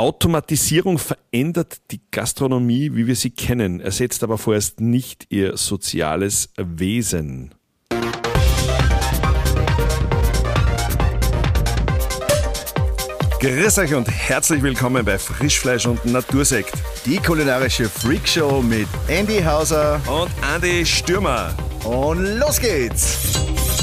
Automatisierung verändert die Gastronomie, wie wir sie kennen, ersetzt aber vorerst nicht ihr soziales Wesen. Grüß euch und herzlich willkommen bei Frischfleisch und Natursekt. Die kulinarische Freakshow mit Andy Hauser und Andi Stürmer. Und los geht's!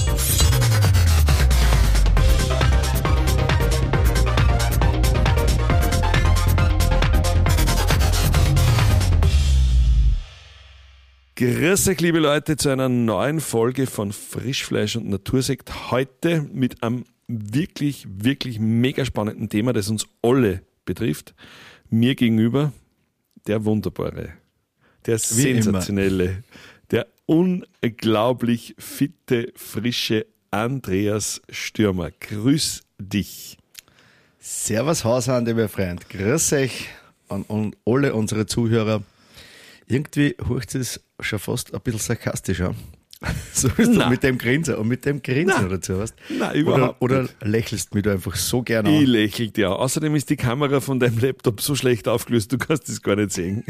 Grüß euch, liebe Leute, zu einer neuen Folge von Frischfleisch und Natursekt. Heute mit einem wirklich mega spannenden Thema, das uns alle betrifft. Mir gegenüber der wunderbare, der sensationelle, der unglaublich fitte, frische Andreas Stürmer. Grüß dich. Servus Hausande, mein Freund. Grüß euch an alle unsere Zuhörer. Irgendwie hört es schon fast ein bisschen sarkastisch an. So ist du mit dem Grinsen und mit dem Grinsen dazu, weißt du? Nein, überhaupt oder nicht. Lächelst mich da einfach so gerne an. Ich lächel dir an. Außerdem ist die Kamera von deinem Laptop so schlecht aufgelöst, du kannst das gar nicht sehen.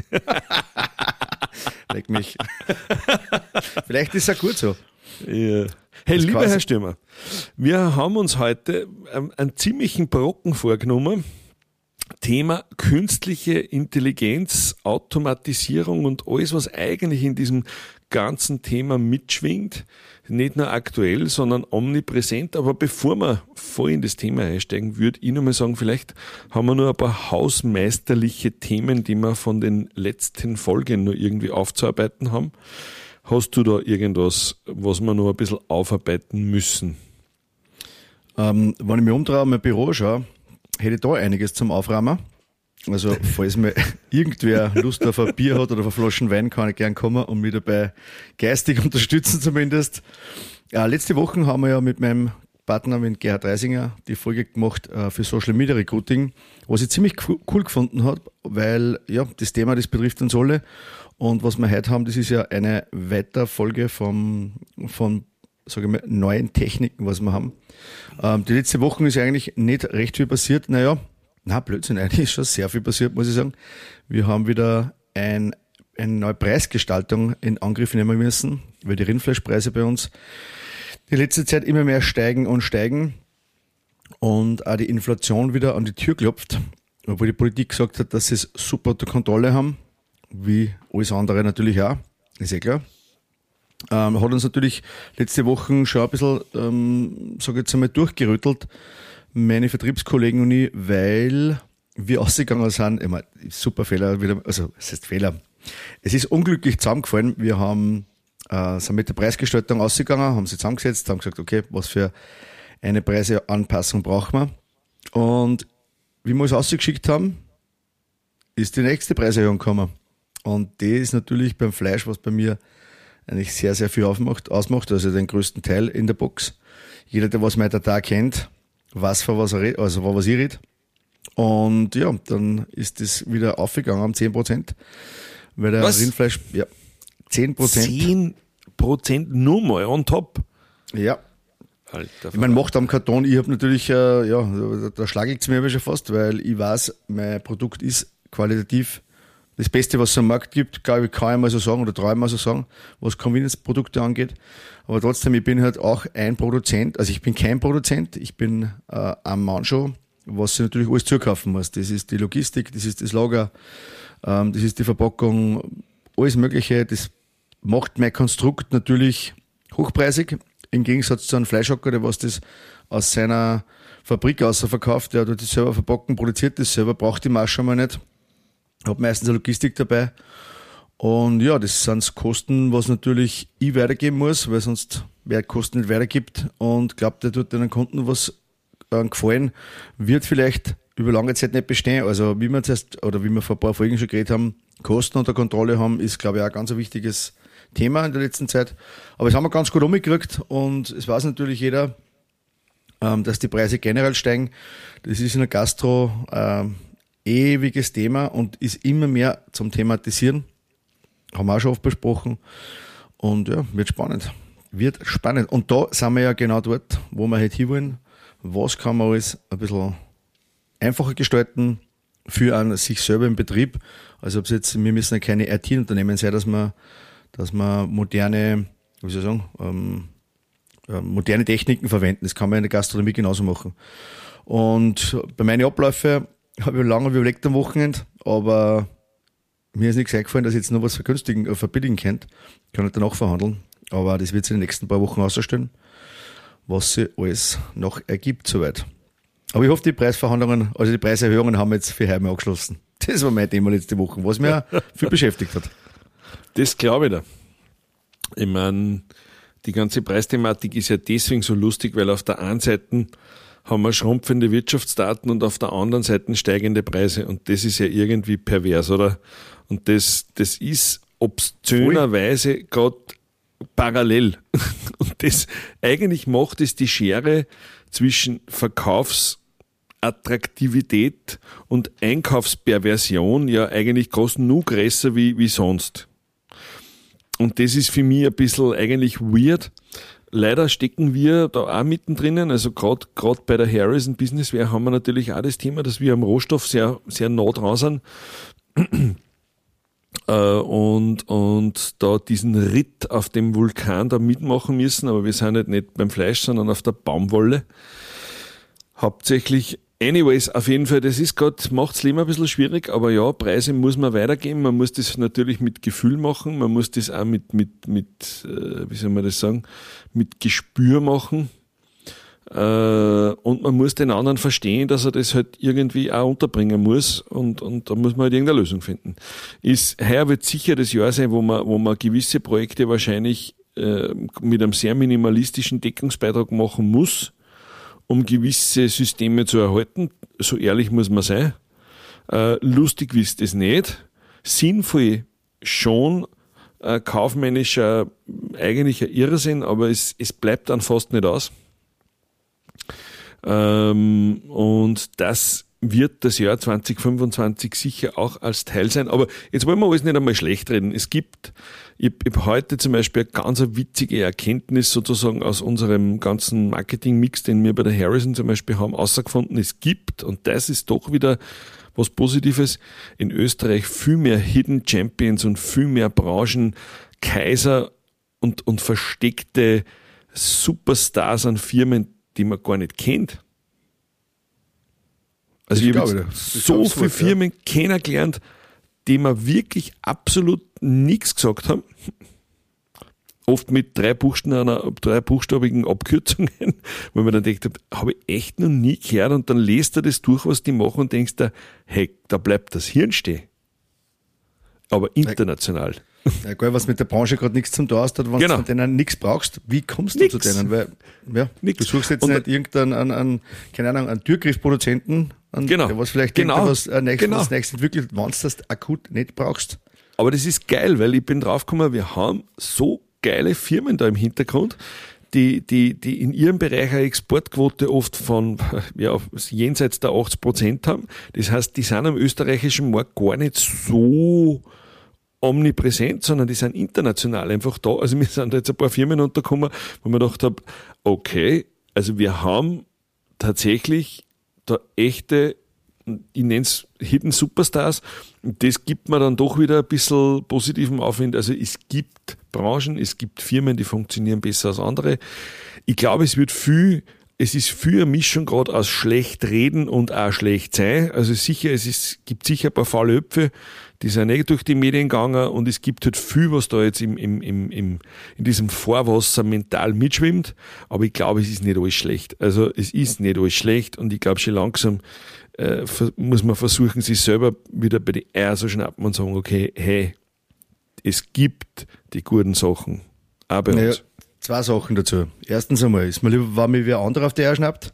Leck mich. Vielleicht ist es auch gut so. Ja. Hey, lieber Herr Stürmer, wir haben uns heute einen ziemlichen Brocken vorgenommen. Thema künstliche Intelligenz, Automatisierung und alles, was eigentlich in diesem ganzen Thema mitschwingt. Nicht nur aktuell, sondern omnipräsent. Aber bevor wir voll in das Thema einsteigen, würde ich noch mal sagen, vielleicht haben wir nur ein paar hausmeisterliche Themen, die wir von den letzten Folgen nur irgendwie aufzuarbeiten haben. Hast du da irgendwas, was wir noch ein bisschen aufarbeiten müssen? Wenn ich mich umdrehe, mein Büro schaue, hätte ich da einiges zum Aufräumen. Also, falls mir irgendwer Lust auf ein Bier hat oder auf eine Flasche Wein, kann ich gern kommen und mich dabei geistig unterstützen zumindest. Letzte Woche haben wir ja mit meinem Partner, mit Gerhard Reisinger, die Folge gemacht für Social Media Recruiting, was ich ziemlich cool gefunden habe, weil ja, das Thema, das betrifft uns alle. Und was wir heute haben, das ist ja eine Weiterfolge von sage ich mal, neuen Techniken, was wir haben. Die letzte Woche ist eigentlich nicht recht viel passiert. Blödsinn, eigentlich ist schon sehr viel passiert, muss ich sagen. Wir haben wieder eine neue Preisgestaltung in Angriff nehmen müssen, weil die Rindfleischpreise bei uns die letzte Zeit immer mehr steigen und auch die Inflation wieder an die Tür klopft, obwohl die Politik gesagt hat, dass sie es super unter Kontrolle haben, wie alles andere natürlich auch, ist klar. Hat uns natürlich letzte Woche schon ein bisschen, sage ich jetzt einmal, durchgerüttelt, meine Vertriebskollegen und ich, weil wir ausgegangen sind, ich meine, super Fehler wieder, also es heißt Fehler. Es ist unglücklich zusammengefallen. Wir haben, sind mit der Preisgestaltung ausgegangen, haben sie zusammengesetzt, haben gesagt, okay, was für eine Preiseanpassung brauchen wir. Und wie wir es ausgeschickt haben, ist die nächste Preiserhöhung gekommen. Und das ist natürlich beim Fleisch, was bei mir eigentlich sehr viel ausmacht, also den größten Teil in der Box. Jeder, der was mein Tag kennt, weiß, von was er redet, also von was ich rede. Und ja, dann ist das wieder aufgegangen um 10%. Weil der Rindfleisch, 10%. 10% nur mal on top? Ja. Alter, ich meine, macht am Karton, ich habe natürlich, da schlage ich es mir aber schon fast, weil ich weiß, mein Produkt ist qualitativ das Beste, was es am Markt gibt, glaube ich, kann ich mal so sagen oder traue ich mal so sagen, was Convenience-Produkte angeht. Aber trotzdem, ich bin halt auch ein Produzent, also ich bin kein Produzent, ich bin ein Mann schon, was ich natürlich alles zukaufen muss. Das ist die Logistik, das ist das Lager, das ist die Verpackung, alles Mögliche. Das macht mein Konstrukt natürlich hochpreisig, im Gegensatz zu einem Fleischhacker, der was das aus seiner Fabrik außer verkauft, der tut das selber verpacken, produziert das selber, braucht die Marge mal nicht. Habe meistens eine Logistik dabei. Und ja, das sind Kosten, was natürlich ich weitergeben muss, weil sonst wer Kosten nicht weitergibt und glaubt, der tut den Kunden was gefallen, wird vielleicht über lange Zeit nicht bestehen. Also wie wir vor ein paar Folgen schon geredet haben, Kosten unter Kontrolle haben, ist, glaube ich, auch ein ganz wichtiges Thema in der letzten Zeit. Aber das haben wir ganz gut umgekriegt und es weiß natürlich jeder, dass die Preise generell steigen. Das ist in der Gastro ewiges Thema und ist immer mehr zum Thematisieren. Haben wir auch schon oft besprochen. Und ja, wird spannend. Und da sind wir ja genau dort, wo wir heute hinwollen. Was kann man alles ein bisschen einfacher gestalten, für an sich selber im Betrieb. Also ob es jetzt, wir müssen ja keine IT-Unternehmen sein, dass man moderne, wie soll ich sagen, moderne Techniken verwenden. Das kann man in der Gastronomie genauso machen. Und bei meinen Abläufen habe ich lange überlegt am Wochenende, aber mir ist nichts eingefallen, dass ich jetzt noch was verbilligen könnte. Ich kann nicht danach verhandeln, aber das wird sich in den nächsten paar Wochen ausstellen, was sich alles noch ergibt soweit. Aber ich hoffe, die Preisverhandlungen, also die Preiserhöhungen haben wir jetzt für heute mal abgeschlossen. Das war mein Thema letzte Woche, was mich viel beschäftigt hat. Das glaube ich da. Ich meine, die ganze Preisthematik ist ja deswegen so lustig, weil auf der einen Seite haben wir schrumpfende Wirtschaftsdaten und auf der anderen Seite steigende Preise. Und das ist ja irgendwie pervers, oder? Und das ist obszönerweise gerade parallel. Und das eigentlich macht es die Schere zwischen Verkaufsattraktivität und Einkaufsperversion ja eigentlich groß nur größer wie sonst. Und das ist für mich ein bisschen eigentlich weird. Leider stecken wir da auch mittendrin, also gerade bei der Harrison Businessware haben wir natürlich auch das Thema, dass wir am Rohstoff sehr, sehr nah dran sind. Und da diesen Ritt auf dem Vulkan da mitmachen müssen, aber wir sind halt nicht beim Fleisch, sondern auf der Baumwolle. Hauptsächlich, anyways, auf jeden Fall, das ist gerade, macht's Leben ein bisschen schwierig, aber ja, Preise muss man weitergeben, man muss das natürlich mit Gefühl machen, man muss das auch mit wie soll man das sagen, mit Gespür machen. Und man muss den anderen verstehen, dass er das halt irgendwie auch unterbringen muss und da muss man halt irgendeine Lösung finden. Heuer wird sicher das Jahr sein, wo man gewisse Projekte wahrscheinlich mit einem sehr minimalistischen Deckungsbeitrag machen muss, um gewisse Systeme zu erhalten. So ehrlich muss man sein. Lustig ist es nicht. Sinnvoll schon, kaufmännischer eigentlich ein Irrsinn, aber es bleibt dann fast nicht aus. Und das wird das Jahr 2025 sicher auch als Teil sein. Aber jetzt wollen wir alles nicht einmal schlecht reden. Ich habe heute zum Beispiel eine ganz witzige Erkenntnis sozusagen aus unserem ganzen Marketing-Mix, den wir bei der Harrison zum Beispiel haben, herausgefunden. Es gibt, und das ist doch wieder was Positives, in Österreich viel mehr Hidden Champions und viel mehr Branchenkaiser und versteckte Superstars an Firmen, die man gar nicht kennt. Also ich habe so viele Firmen kennengelernt, die mir wirklich absolut nichts gesagt haben. Oft mit drei buchstabigen Abkürzungen, weil man dann denkt, habe ich echt noch nie gehört, und dann lest du das durch, was die machen, und denkst dir, hey, da bleibt das Hirn stehen. Aber international. Ja, geil, was mit der Branche gerade nichts zum tun hast, wenn du von denen nichts brauchst, wie kommst du zu denen? Weil, du suchst jetzt nicht irgendeinen, keine Ahnung, einen Türgriffproduzenten, der was vielleicht was nächstes entwickelt, wenn du das akut nicht brauchst. Aber das ist geil, weil ich bin draufgekommen, wir haben so geile Firmen da im Hintergrund, die in ihrem Bereich eine Exportquote oft von jenseits der 80% haben. Das heißt, die sind am österreichischen Markt gar nicht so omnipräsent, sondern die sind international einfach da. Also mir sind da jetzt ein paar Firmen untergekommen, wo man gedacht habe, okay, also wir haben tatsächlich da echte, ich nenne es Hidden Superstars, und das gibt mir dann doch wieder ein bisschen positiven Aufwind. Also es gibt Branchen, es gibt Firmen, die funktionieren besser als andere. Ich glaube, es ist viel eine Mischung gerade aus schlecht reden und auch schlecht sein. Also sicher, gibt sicher ein paar faule Äpfel, die sind nicht durch die Medien gegangen, und es gibt halt viel, was da jetzt in diesem Vorwasser mental mitschwimmt. Aber ich glaube, es ist nicht alles schlecht. Also es ist nicht alles schlecht, und ich glaube, schon langsam muss man versuchen, sich selber wieder bei den Eier zu schnappen und sagen, okay, hey, es gibt die guten Sachen auch bei uns. Zwei Sachen dazu. Erstens einmal, ist mir lieber, wenn mir wer andere auf die Eier schnappt.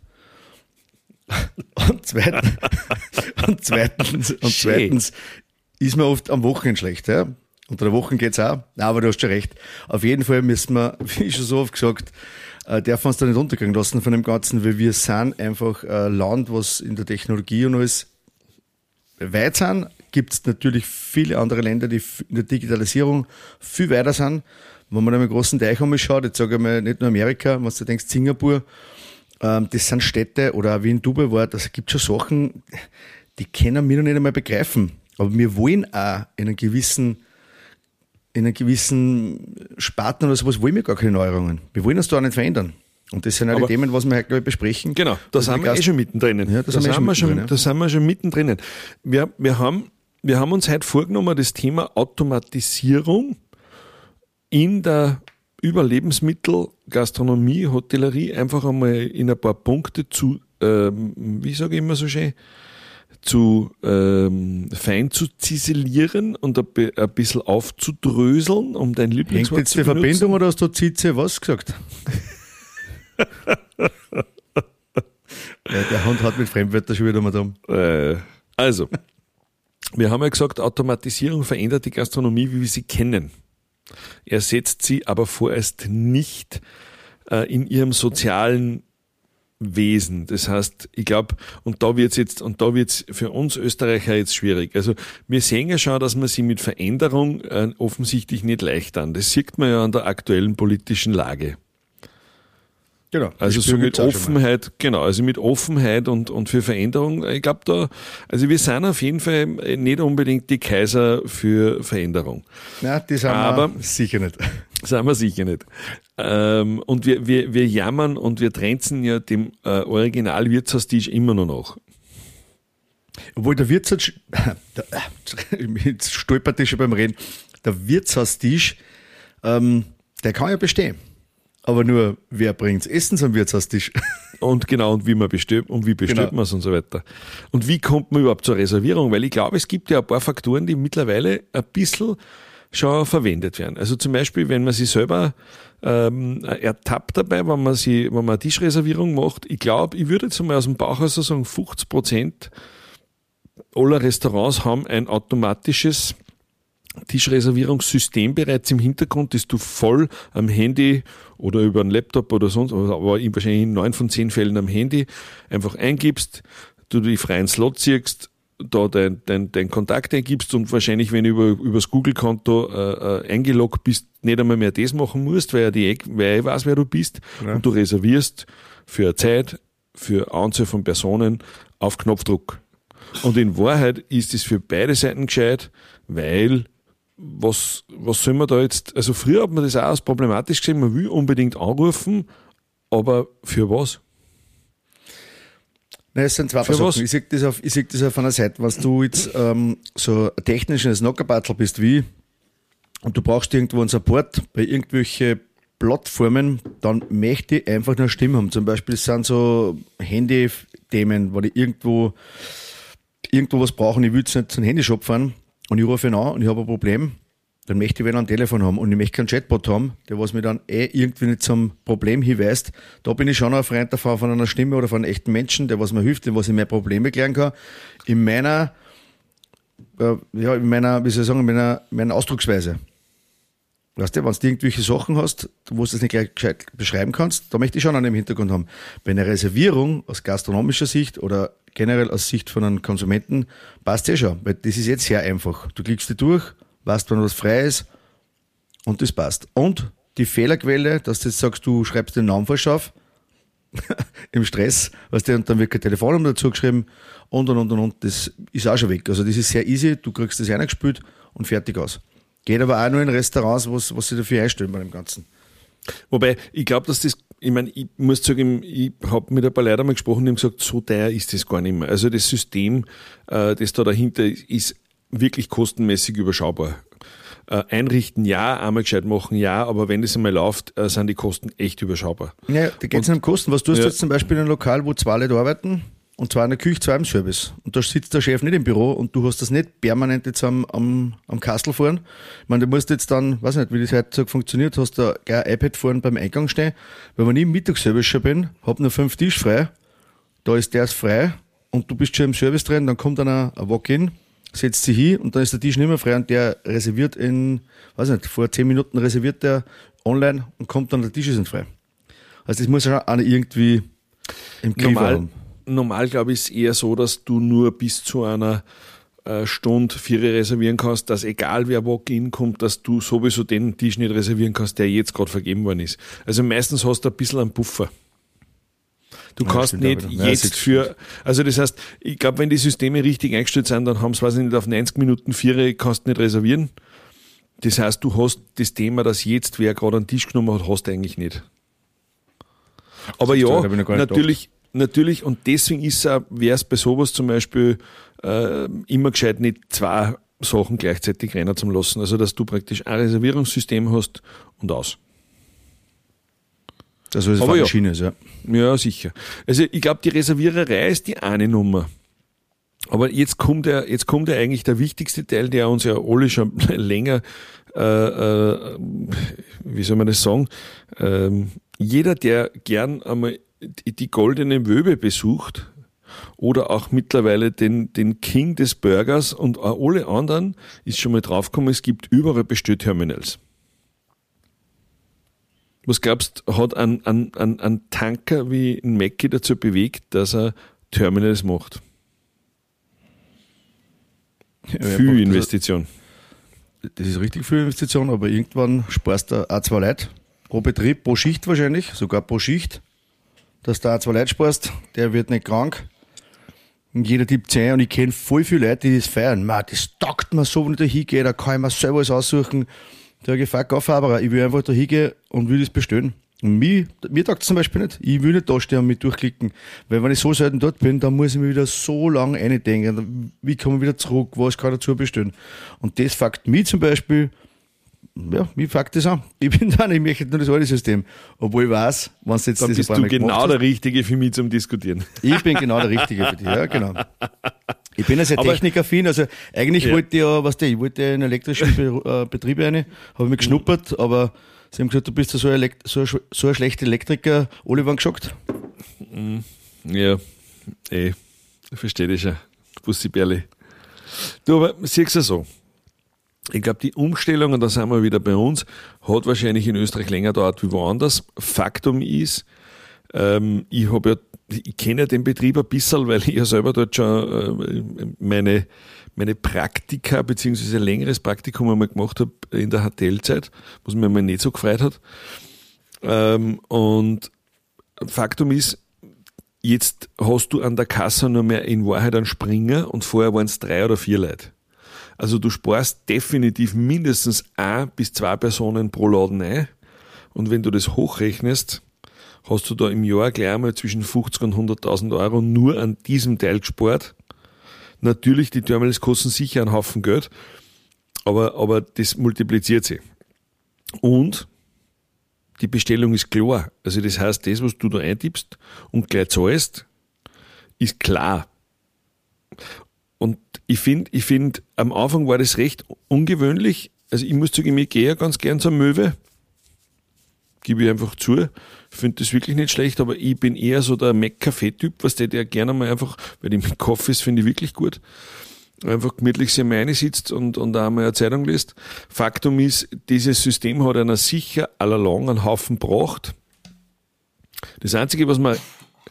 Und zweitens ist mir oft am Wochenende schlecht. Ja? Unter der Woche geht's auch. Nein, aber du hast schon recht. Auf jeden Fall müssen wir, wie schon so oft gesagt, darf man es da nicht untergehen lassen von dem Ganzen, weil wir sind einfach ein Land, was in der Technologie und alles weit sind. Gibt es natürlich viele andere Länder, die in der Digitalisierung viel weiter sind. Wenn man einen großen Teich anschaut, jetzt sage ich mal nicht nur Amerika, wenn du denkst Singapur, das sind Städte, oder auch wie in Dubai war, das gibt schon Sachen, die können wir noch nicht einmal begreifen. Aber wir wollen auch in einer gewissen Sparten oder sowas, wollen wir gar keine Neuerungen. Wir wollen uns da auch nicht verändern. Und das sind auch die Themen, was wir heute, glaube ich, besprechen. Genau, da sind wir schon mittendrin. Ja, da sind wir schon mittendrin. Wir haben uns heute vorgenommen, das Thema Automatisierung in der Lebensmittel, Gastronomie, Hotellerie einfach einmal in ein paar Punkte zu, wie sage ich immer so schön, fein zu ziselieren und ein bisschen aufzudröseln, um dein Lieblingswort Hängt jetzt die Verbindung oder hast du Zitze was gesagt? Ja, der Hund hat mit Fremdwörtern schon wieder mal da. Also, wir haben ja gesagt, Automatisierung verändert die Gastronomie, wie wir sie kennen. Ersetzt sie aber vorerst nicht in ihrem sozialen Wesen. Das heißt, ich glaube, und da wird's für uns Österreicher jetzt schwierig. Also wir sehen ja schon, dass man sich mit Veränderung offensichtlich nicht leicht an. Das sieht man ja an der aktuellen politischen Lage. Genau. Also so mit Offenheit, mit Offenheit und für Veränderung. Ich glaube also wir sind auf jeden Fall nicht unbedingt die Kaiser für Veränderung. Nein, die sind wir sicher nicht. Sind wir sicher nicht. Und wir jammern und wir tränzen ja dem Original-Wirtshaustisch immer noch nach. Obwohl der Wirtshaustisch, jetzt stolpert ich schon beim Reden, der Wirtshaustisch, der kann ja bestehen. Aber nur, wer bringt's Essen zum Wirtshaustisch? Und wie man bestellt und wie bestellt man es und so weiter. Und wie kommt man überhaupt zur Reservierung? Weil ich glaube, es gibt ja ein paar Faktoren, die mittlerweile ein bisschen schon verwendet werden. Also zum Beispiel, wenn man sich selber ertappt dabei, wenn man eine Tischreservierung macht. Ich glaube, ich würde jetzt mal aus dem Bauch heraus sagen, 50% aller Restaurants haben ein automatisches Tischreservierungssystem bereits im Hintergrund, das du voll am Handy oder über einen Laptop oder sonst, aber wahrscheinlich in 9 von 10 Fällen am Handy einfach eingibst, du die freien Slots siehst, da dein Kontakt eingibst und wahrscheinlich, wenn du übers Google-Konto eingeloggt bist, nicht einmal mehr das machen musst, weil ich weiß, wer du bist, ja. Und du reservierst für eine Zeit, für eine Anzahl von Personen auf Knopfdruck. Und in Wahrheit ist es für beide Seiten gescheit, weil was soll man da jetzt, also früher hat man das auch als problematisch gesehen, man will unbedingt anrufen, aber für was? Nein, es sind zwei Sachen. Ich sehe das auf einer Seite, was du jetzt so ein technisches Knockerbattle bist wie und du brauchst irgendwo einen Support bei irgendwelchen Plattformen, dann möchte ich einfach nur eine Stimme haben. Zum Beispiel sind so Handy-Themen, wo ich irgendwo was brauche und ich will jetzt nicht zum Handyshop fahren und ich rufe ihn an und ich habe ein Problem, dann möchte ich wieder ein Telefon haben und ich möchte keinen Chatbot haben, der was mir dann irgendwie nicht zum Problem hinweist. Da bin ich schon ein Freund davon von einer Stimme oder von einem echten Menschen, der was mir hilft, der was ich mehr Probleme klären kann. In meiner Ausdrucksweise. Weißt du, wenn du irgendwelche Sachen hast, wo du das nicht gleich gescheit beschreiben kannst, da möchte ich schon einen im Hintergrund haben. Bei einer Reservierung aus gastronomischer Sicht oder generell aus Sicht von einem Konsumenten passt ja schon, weil das ist jetzt sehr einfach. Du klickst dich durch, weißt, wann was frei ist und das passt. Und die Fehlerquelle, dass du jetzt sagst, du schreibst den Namen falsch auf, im Stress, weißt du, und dann wird kein Telefonnummer dazu geschrieben und, das ist auch schon weg. Also das ist sehr easy, du kriegst das eingespielt und fertig aus. Geht aber auch nur in Restaurants, was sie dafür einstellen bei dem Ganzen. Wobei, ich glaube, dass das, ich meine, ich muss sagen, ich habe mit ein paar Leuten mal gesprochen, die haben gesagt, so teuer ist das gar nicht mehr. Also das System, das da dahinter ist wirklich kostenmäßig überschaubar. Einrichten ja, einmal gescheit machen ja, aber wenn das einmal läuft, sind die Kosten echt überschaubar. Ja, da geht es nicht um Kosten. Was tust du jetzt zum Beispiel in einem Lokal, wo 2 Leute arbeiten und 2 in der Küche, 2 im Service und da sitzt der Chef nicht im Büro und du hast das nicht permanent jetzt am Kastel fahren. Ich meine, du musst jetzt dann, weiß nicht, wie das heute funktioniert, hast da gleich ein iPad vorne beim Eingang stehen, weil wenn ich im Mittagsservice schon bin, hab nur 5 Tisch frei, da ist der frei und du bist schon im Service drin, dann kommt einer ein Walk-in, setzt sich hin und dann ist der Tisch nicht mehr frei und der reserviert vor 10 Minuten reserviert der online und kommt dann, der Tisch ist nicht frei. Also das muss ja auch irgendwie im Griff haben. Normal, glaube ich, ist eher so, dass du nur bis zu einer Stunde 4 reservieren kannst, dass egal wer Walk-in kommt, dass du sowieso den Tisch nicht reservieren kannst, der jetzt gerade vergeben worden ist. Also meistens hast du ein bisschen einen Puffer. Du kannst nicht jetzt also das heißt, ich glaube, wenn die Systeme richtig eingestellt sind, dann haben sie, weiß ich nicht, auf 90 Minuten Vierer kannst du nicht reservieren. Das heißt, du hast das Thema, dass jetzt wer gerade einen Tisch genommen hat, hast du eigentlich nicht. Aber ja, natürlich, und deswegen wäre es bei sowas zum Beispiel immer gescheit, nicht zwei Sachen gleichzeitig rennen zu lassen. Also, dass du praktisch ein Reservierungssystem hast und aus. Also, das ist eine Schiene, ja. Ja, sicher. Also, ich glaube, die Reserviererei ist die eine Nummer. Aber jetzt kommt ja eigentlich der wichtigste Teil, der uns ja alle schon länger, wie soll man das sagen, jeder, der gern einmal die Goldene Wöbe besucht oder auch mittlerweile den King des Burgers und auch alle anderen, ist schon mal draufgekommen, es gibt überall Bestellterminals. Was glaubst du, hat ein Tanker wie ein Mackie dazu bewegt, dass er Terminals macht? Ja, viel Investition. Das ist richtig viel Investition, aber irgendwann sparst du auch 2 Leute pro Betrieb, pro Schicht wahrscheinlich, sogar pro Schicht, dass du auch 2 Leute sparst, der wird nicht krank. Und jeder tippt 10 und ich kenne voll viele Leute, die das feiern. Man, das taugt mir so, wenn ich da hingehe, da kann ich mir selber alles aussuchen. Da habe ich gesagt, aber ich will einfach da hingehen und will das bestellen. Und mir taugt es zum Beispiel nicht. Ich will nicht da stehen und mich durchklicken. Weil wenn ich so selten dort bin, dann muss ich mir wieder so lange eindenken. Wie komme ich wieder zurück? Was kann ich dazu bestellen? Und das fuckt mich zum Beispiel, ja, mich fuckt das an. Ich bin da nicht, ich möchte nur das alte System. Obwohl ich weiß, wenn es jetzt dann das bist du genau der Richtige für mich zum Diskutieren. Ich bin genau der Richtige für dich, ja, genau. Ich bin ja sehr technikaffin, also eigentlich wollte ich wollte in elektrischen Betriebe rein, habe mich geschnuppert, aber sie haben gesagt, du bist ja so ein schlechter Elektriker, alle waren geschockt. Ja, ich verstehe das schon, Bussi Berli. Du, aber siehst du so, ich glaube, die Umstellung, und da sind wir wieder bei uns, hat wahrscheinlich in Österreich länger gedauert wie woanders. Faktum ist, ich kenne ja den Betrieb ein bisschen, weil ich ja selber dort schon meine Praktika beziehungsweise ein längeres Praktikum einmal gemacht habe in der Hotelzeit, was mir mal nicht so gefreut hat. Und Faktum ist, jetzt hast du an der Kasse nur mehr in Wahrheit einen Springer und vorher waren es 3 oder 4 Leute. Also du sparst definitiv mindestens 1 bis 2 Personen pro Laden ein. Und wenn du das hochrechnest, hast du da im Jahr gleich einmal zwischen 50 und 100.000 Euro nur an diesem Teil gespart. Natürlich, die Terminals kosten sicher einen Haufen Geld, aber das multipliziert sich. Und die Bestellung ist klar. Also das heißt, das, was du da eintippst und gleich zahlst, ist klar. Und ich finde, am Anfang war das recht ungewöhnlich. Also ich muss sagen, ich gehe ja ganz gern zur Möwe. Gebe ich einfach zu. Ich finde das wirklich nicht schlecht, aber ich bin eher so der Mac-Café-Typ, was der gerne mal einfach, weil die mit Coffees finde ich wirklich gut, einfach gemütlich sich mal sitzt und auch mal eine Zeitung liest. Faktum ist, dieses System hat einer sicher allalong einen Haufen gebracht. Das Einzige, was mir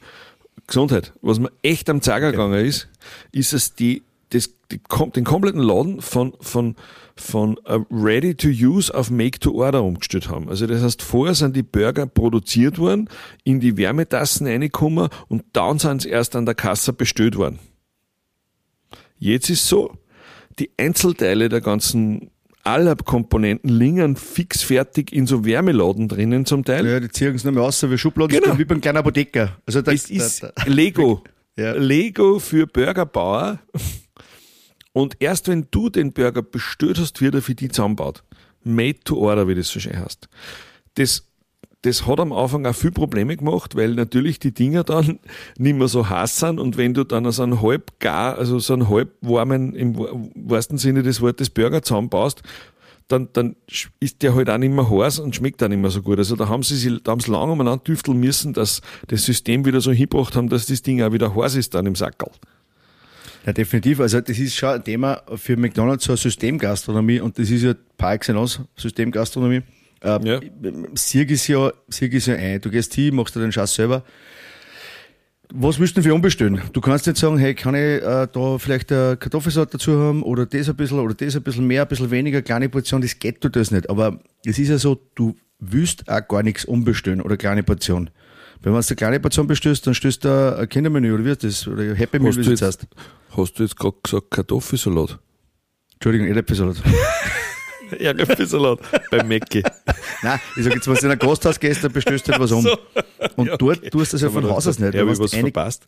echt am Zager gegangen ist, dass den kompletten Laden von ready to use auf make to order umgestellt haben. Also das heißt, vorher sind die Burger produziert worden, in die Wärmetassen reingekommen und dann sind sie erst an der Kasse bestellt worden. Jetzt ist so, die Einzelteile der ganzen aller Komponenten liegen fix fertig in so Wärmeladen drinnen zum Teil. Ja, die ziehen es nicht mehr raus, wie Schubladen, genau. Wie beim kleinen Apotheker. Also das ist Lego. Ja. Lego für Burgerbauer. Und erst wenn du den Burger bestellt hast, wird er für die zusammengebaut. Made to order, wie das so schön heißt. Das hat am Anfang auch viel Probleme gemacht, weil natürlich die Dinger dann nicht mehr so heiß sind und wenn du dann so einen halb warmen, im wahrsten Sinne des Wortes, Burger zusammenbaust, dann ist der halt auch nicht mehr heiß und schmeckt auch nicht mehr so gut. Also da haben sie lange umeinander tüfteln müssen, dass das System wieder so hingebracht haben, dass das Ding auch wieder heiß ist dann im Sackerl. Ja, definitiv. Also das ist schon ein Thema für McDonald's, so eine Systemgastronomie und das ist ja par excellence Systemgastronomie. Ja. Sieg ist ja ein. Du gehst hin, machst dir den Scheiß selber. Was willst du denn für umbestellen? Du kannst nicht sagen, hey, kann ich da vielleicht eine Kartoffelsalat dazu haben oder das ein bisschen mehr, ein bisschen weniger, kleine Portion, das geht das nicht. Aber es ist ja so, du willst auch gar nichts umbestellen oder kleine Portion. Wenn du eine kleine Portion bestellst, dann stellst du ein Kindermenü, oder wie ist das? Oder Happy Meal, wie du das heißt. Hast du jetzt gerade gesagt Kartoffelsalat? Entschuldigung, Erdäpfelsalat. Erdäpfelsalat beim Mäcki. Nein, ich sag jetzt, wenn du in ein Gasthaus gehst, dann bestellst du halt was um. So. Und ja, dort tust du das ja von Haus aus nicht. Ja, wie was verpasst.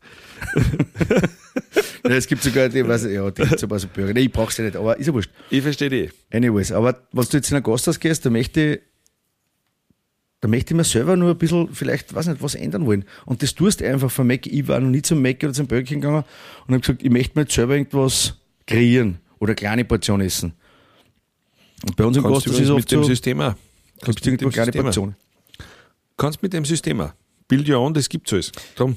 Ja, es gibt sogar die, die gibt sogar so Burger. Nee, ich brauch's ja nicht, aber ist ja wurscht. Ich verstehe dich. Anyways, aber wenn du jetzt in ein Gasthaus gehst, da möchte ich mir selber nur ein bisschen, vielleicht, weiß nicht, was ändern wollen. Und das tust du einfach von Mac. Ich war noch nie zum Mac oder zum Burger King gegangen und habe gesagt, ich möchte mir jetzt selber irgendwas kreieren oder kleine Portion essen. Und bei uns im Gasthaus ist es oft mit dem so, System auch. Kannst du irgendwo kleine Portion. Kannst mit dem System auch. Build your own, das gibt's alles. Drum.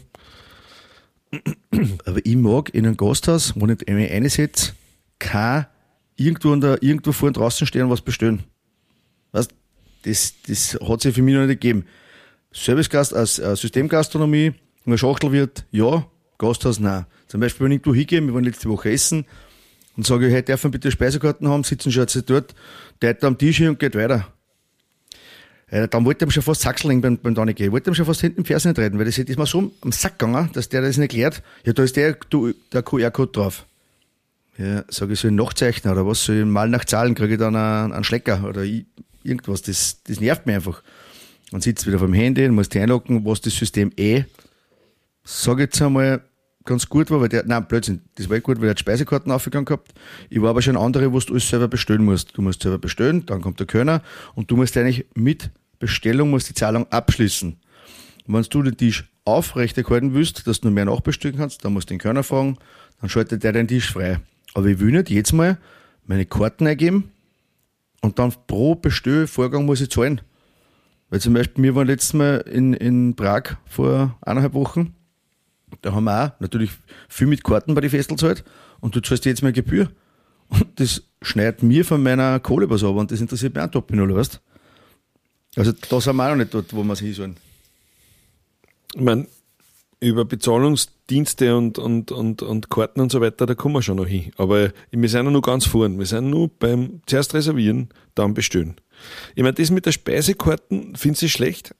Aber ich mag in einem Gasthaus, wo ich mich einsetze, kein irgendwo vor und draußen stehen und was bestellen. Weißt, das hat sich für mich noch nicht gegeben. Servicegast, als Systemgastronomie, wenn ein Schachtel wird, ja, Gasthaus, nein. Zum Beispiel, wenn ich irgendwo hingehe, wir waren letzte Woche essen und sage, hey, darf man bitte Speisekarten haben, sitzen schon jetzt dort, der hat am Tisch hin und geht weiter. Dann wollte ich ihm schon fast Sachseln beim Donny gehen. Ich wollte ihm schon fast hinten im Fersen nicht reden, weil das ist mir so am Sack gegangen, dass der das nicht erklärt. Ja, da ist der QR-Code drauf. Ja, sage ich, soll ich nachzeichnen oder was? Soll ich mal nach Zahlen, kriege ich dann einen Schlecker oder irgendwas. Das nervt mich einfach. Dann sitzt wieder vom Handy, muss die einloggen, was das System sage jetzt einmal, ganz gut war, weil Blödsinn, das war gut, weil der hat Speisekarten aufgegangen gehabt. Ich war aber schon andere, wo du alles selber bestellen musst. Du musst selber bestellen, dann kommt der Kellner und du musst eigentlich mit Bestellung musst die Zahlung abschließen. Und wenn du den Tisch aufrechterhalten willst, dass du noch mehr nachbestellen kannst, dann musst du den Kellner fragen, dann schaltet der den Tisch frei. Aber ich will nicht jedes Mal meine Karten eingeben und dann pro Bestellvorgang muss ich zahlen. Weil zum Beispiel, wir waren letztes Mal in Prag vor 1,5 Wochen. Da haben wir auch natürlich viel mit Karten bei den Festel gezahlt und du zahlst jetzt mal Gebühr. Und das schneidet mir von meiner Kohle was ab und das interessiert mich auch top null, weißt du? Also da sind wir auch noch nicht dort, wo wir es hin sollen. Ich meine, über Bezahlungsdienste und Karten und so weiter, da kommen wir schon noch hin. Aber wir sind ja nur ganz vorn. Wir sind nur beim zuerst reservieren, dann bestellen. Ich meine, das mit der Speisekarten, findest du schlecht?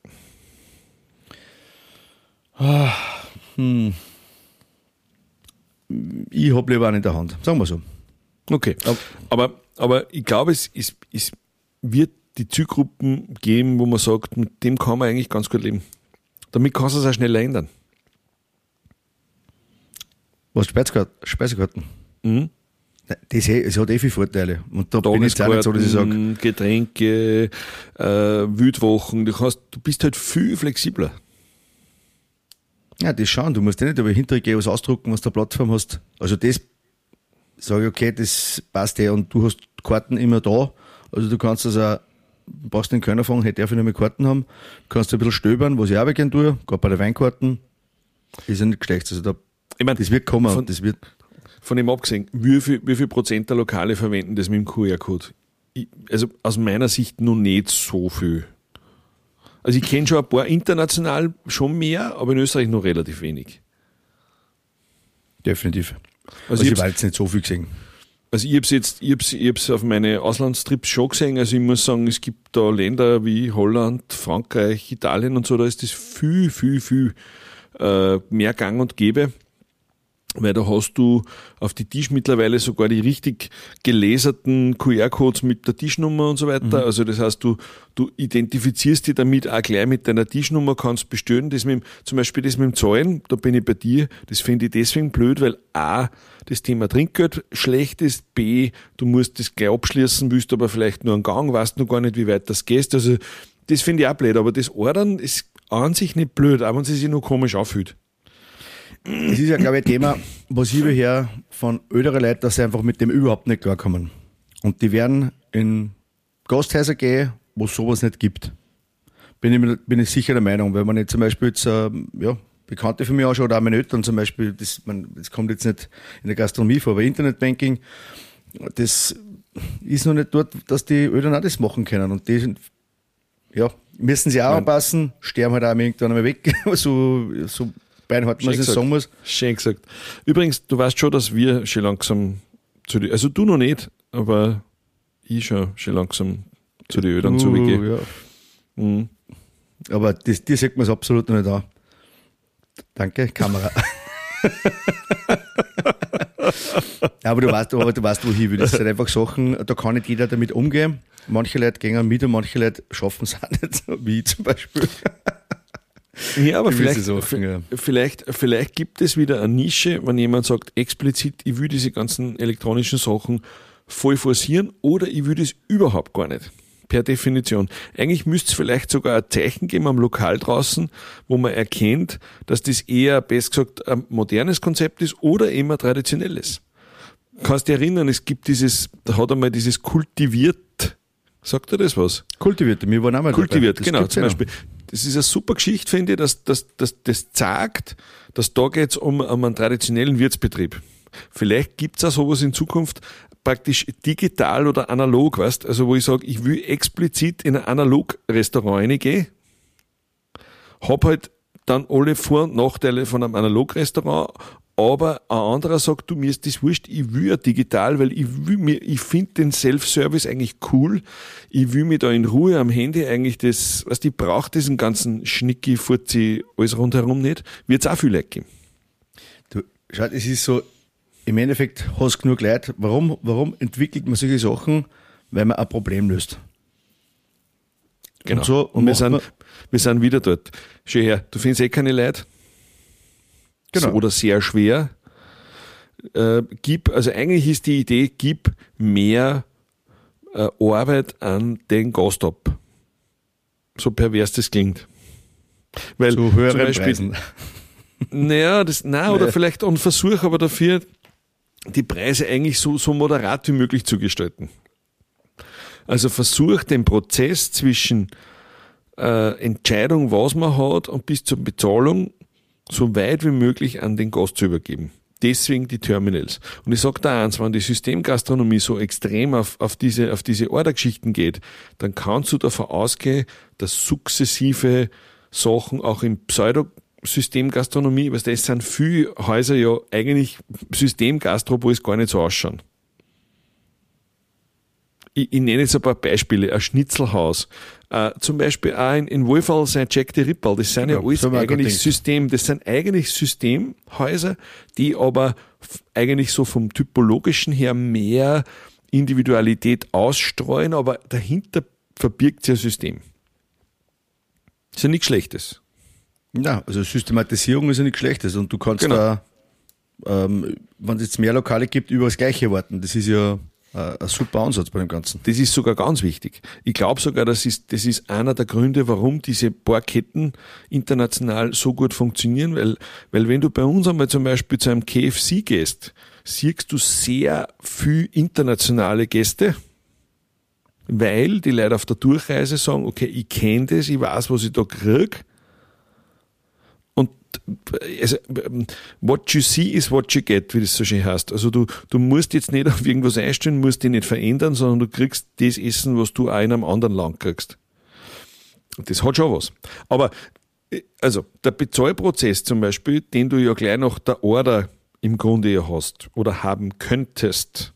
Ich habe lieber einen in der Hand, sagen wir so. Okay, aber ich glaube, es wird die Zielgruppen geben, wo man sagt, mit dem kann man eigentlich ganz gut leben. Damit kannst du es auch schneller ändern. Was, Speisekarten? Mhm. Es hat viele Vorteile. Und da bin ich jetzt auch nicht so, dass ich sage. Getränke, Wildwochen, du bist halt viel flexibler. Ja, das schon. Du musst ja nicht über hinterher was ausdrucken, was du auf der Plattform hast. Also das sage ich, okay, das passt ja. Und du hast Karten immer da. Also du kannst das auch, brauchst den Kellner fragen, hey, darf ich noch mal Karten haben? Du kannst ein bisschen stöbern, was ich auch gerne tue, gerade bei den Weinkarten. Ist ja nicht schlecht. Also das wird kommen. Von dem abgesehen, wie viel Prozent der Lokale verwenden das mit dem QR-Code? Also aus meiner Sicht noch nicht so viel. Also ich kenne schon ein paar international schon mehr, aber in Österreich noch relativ wenig. Definitiv. Also ich habe jetzt nicht so viel gesehen. Also ich hab's auf meine Auslandstrips schon gesehen. Also ich muss sagen, es gibt da Länder wie Holland, Frankreich, Italien und so, da ist das viel mehr gang und gäbe. Weil da hast du auf die Tisch mittlerweile sogar die richtig gelaserten QR-Codes mit der Tischnummer und so weiter. Mhm. Also das heißt, du identifizierst dich damit auch gleich mit deiner Tischnummer, kannst bestellen. Zum Beispiel das mit dem Zahlen, da bin ich bei dir, das finde ich deswegen blöd, weil A, das Thema Trinkgeld schlecht ist, B, du musst das gleich abschließen, willst aber vielleicht nur einen Gang, weißt noch gar nicht, wie weit das geht. Also das finde ich auch blöd, aber das Ordern ist an sich nicht blöd, auch wenn es sich nur komisch anfühlt. Es ist ja, glaube ich, ein Thema, was ich höre von älteren Leuten, dass sie einfach mit dem überhaupt nicht klarkommen. Und die werden in Gasthäuser gehen, wo es sowas nicht gibt. Bin ich sicher der Meinung, weil man jetzt zum Beispiel jetzt, Bekannte von mir anschaue, oder auch meine Eltern zum Beispiel, das kommt jetzt nicht in der Gastronomie vor, aber Internetbanking, das ist noch nicht dort, dass die Eltern auch das machen können. Und die müssen sie auch anpassen, sterben halt auch irgendwann einmal weg, so beinhart, was ich sagen muss. Schön gesagt. Übrigens, du weißt schon, dass wir schon langsam also du noch nicht, aber ich schon langsam zu den Ödern zurückgehe. Ja. Mhm. Aber das sieht man es absolut noch nicht an. Danke, Kamera. aber du weißt, wo ich will. Das sind einfach Sachen, da kann nicht jeder damit umgehen. Manche Leute gehen mit und manche Leute schaffen es auch nicht, wie ich zum Beispiel. Ja, aber vielleicht gibt es wieder eine Nische, wenn jemand sagt, explizit, ich will diese ganzen elektronischen Sachen voll forcieren oder ich will das überhaupt gar nicht. Per Definition. Eigentlich müsste es vielleicht sogar ein Zeichen geben am Lokal draußen, wo man erkennt, dass das eher, besser gesagt, ein modernes Konzept ist oder eben ein traditionelles. Kannst du dich erinnern, es gibt da hat einmal dieses kultiviert, sagt er das was? Kultiviert, wir waren auch mal kultiviert, dabei. Genau, zum Beispiel. Das ist eine super Geschichte, finde ich, dass das sagt, dass da geht es um einen traditionellen Wirtsbetrieb. Vielleicht gibt es auch sowas in Zukunft, praktisch digital oder analog, weißt, also wo ich sage, ich will explizit in ein Analog-Restaurant reingehen, hab halt dann alle Vor- und Nachteile von einem Analog-Restaurant, aber ein anderer sagt, du, mir ist das wurscht, ich will ja digital, weil ich finde den Self-Service eigentlich cool, ich will mir da in Ruhe am Handy eigentlich ich brauche diesen ganzen Schnicki, Furzi, alles rundherum nicht, wird es auch viel Leute geben. Du, schau, es ist so, im Endeffekt hast du genug Leute. Warum entwickelt man solche Sachen? Weil man ein Problem löst. Genau. Und wir sind wieder dort. Schau her, du findest keine Leute. Genau. So, oder sehr schwer. Also eigentlich ist die Idee, gib mehr Arbeit an den Gast ab. So pervers das klingt. Weil zu höheren Preisen. Oder vielleicht einen Versuch, aber dafür die Preise eigentlich so moderat wie möglich zu gestalten. Also versuch den Prozess zwischen Entscheidung, was man hat, und bis zur Bezahlung so weit wie möglich an den Gast zu übergeben. Deswegen die Terminals. Und ich sage da eins, wenn die Systemgastronomie so extrem auf diese Ordergeschichten geht, dann kannst du davon ausgehen, dass sukzessive Sachen auch im Systemgastronomie, weil das sind viele Häuser ja eigentlich Systemgastro, wo es gar nicht so ausschauen. Ich nenne jetzt ein paar Beispiele. Ein Schnitzelhaus. Zum Beispiel auch in Wohlfall sein Jack the Ripple. Das sind ja alles das sind eigentlich Systemhäuser, die aber eigentlich so vom Typologischen her mehr Individualität ausstreuen, aber dahinter verbirgt sich ein System. Das ist ja nichts Schlechtes. Ja, also Systematisierung ist ja nichts Schlechtes und du kannst da, wenn es jetzt mehr Lokale gibt, über das Gleiche warten. Das ist ja ein super Ansatz bei dem Ganzen. Das ist sogar ganz wichtig. Ich glaube sogar, das ist einer der Gründe, warum diese Barketten international so gut funktionieren, weil wenn du bei uns einmal zum Beispiel zu einem KFC gehst, siehst du sehr viel internationale Gäste, weil die Leute auf der Durchreise sagen, okay, ich kenne das, ich weiß, was ich da kriege. Und also, what you see is what you get, wie das so schön heißt. Also du musst jetzt nicht auf irgendwas einstellen, musst dich nicht verändern, sondern du kriegst das Essen, was du auch in einem anderen Land kriegst. Und das hat schon was. Aber also der Bezahlprozess zum Beispiel, den du ja gleich nach der Order im Grunde ja hast oder haben könntest,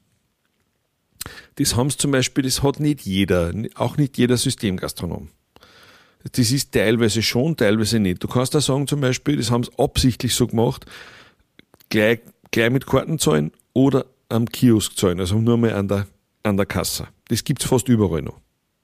das haben zum Beispiel, das hat nicht jeder, auch nicht jeder Systemgastronom. Das ist teilweise schon, teilweise nicht. Du kannst auch sagen zum Beispiel, das haben sie absichtlich so gemacht, gleich mit Karten zahlen oder am Kiosk zahlen, also nur mal an der Kasse. Das gibt's fast überall noch.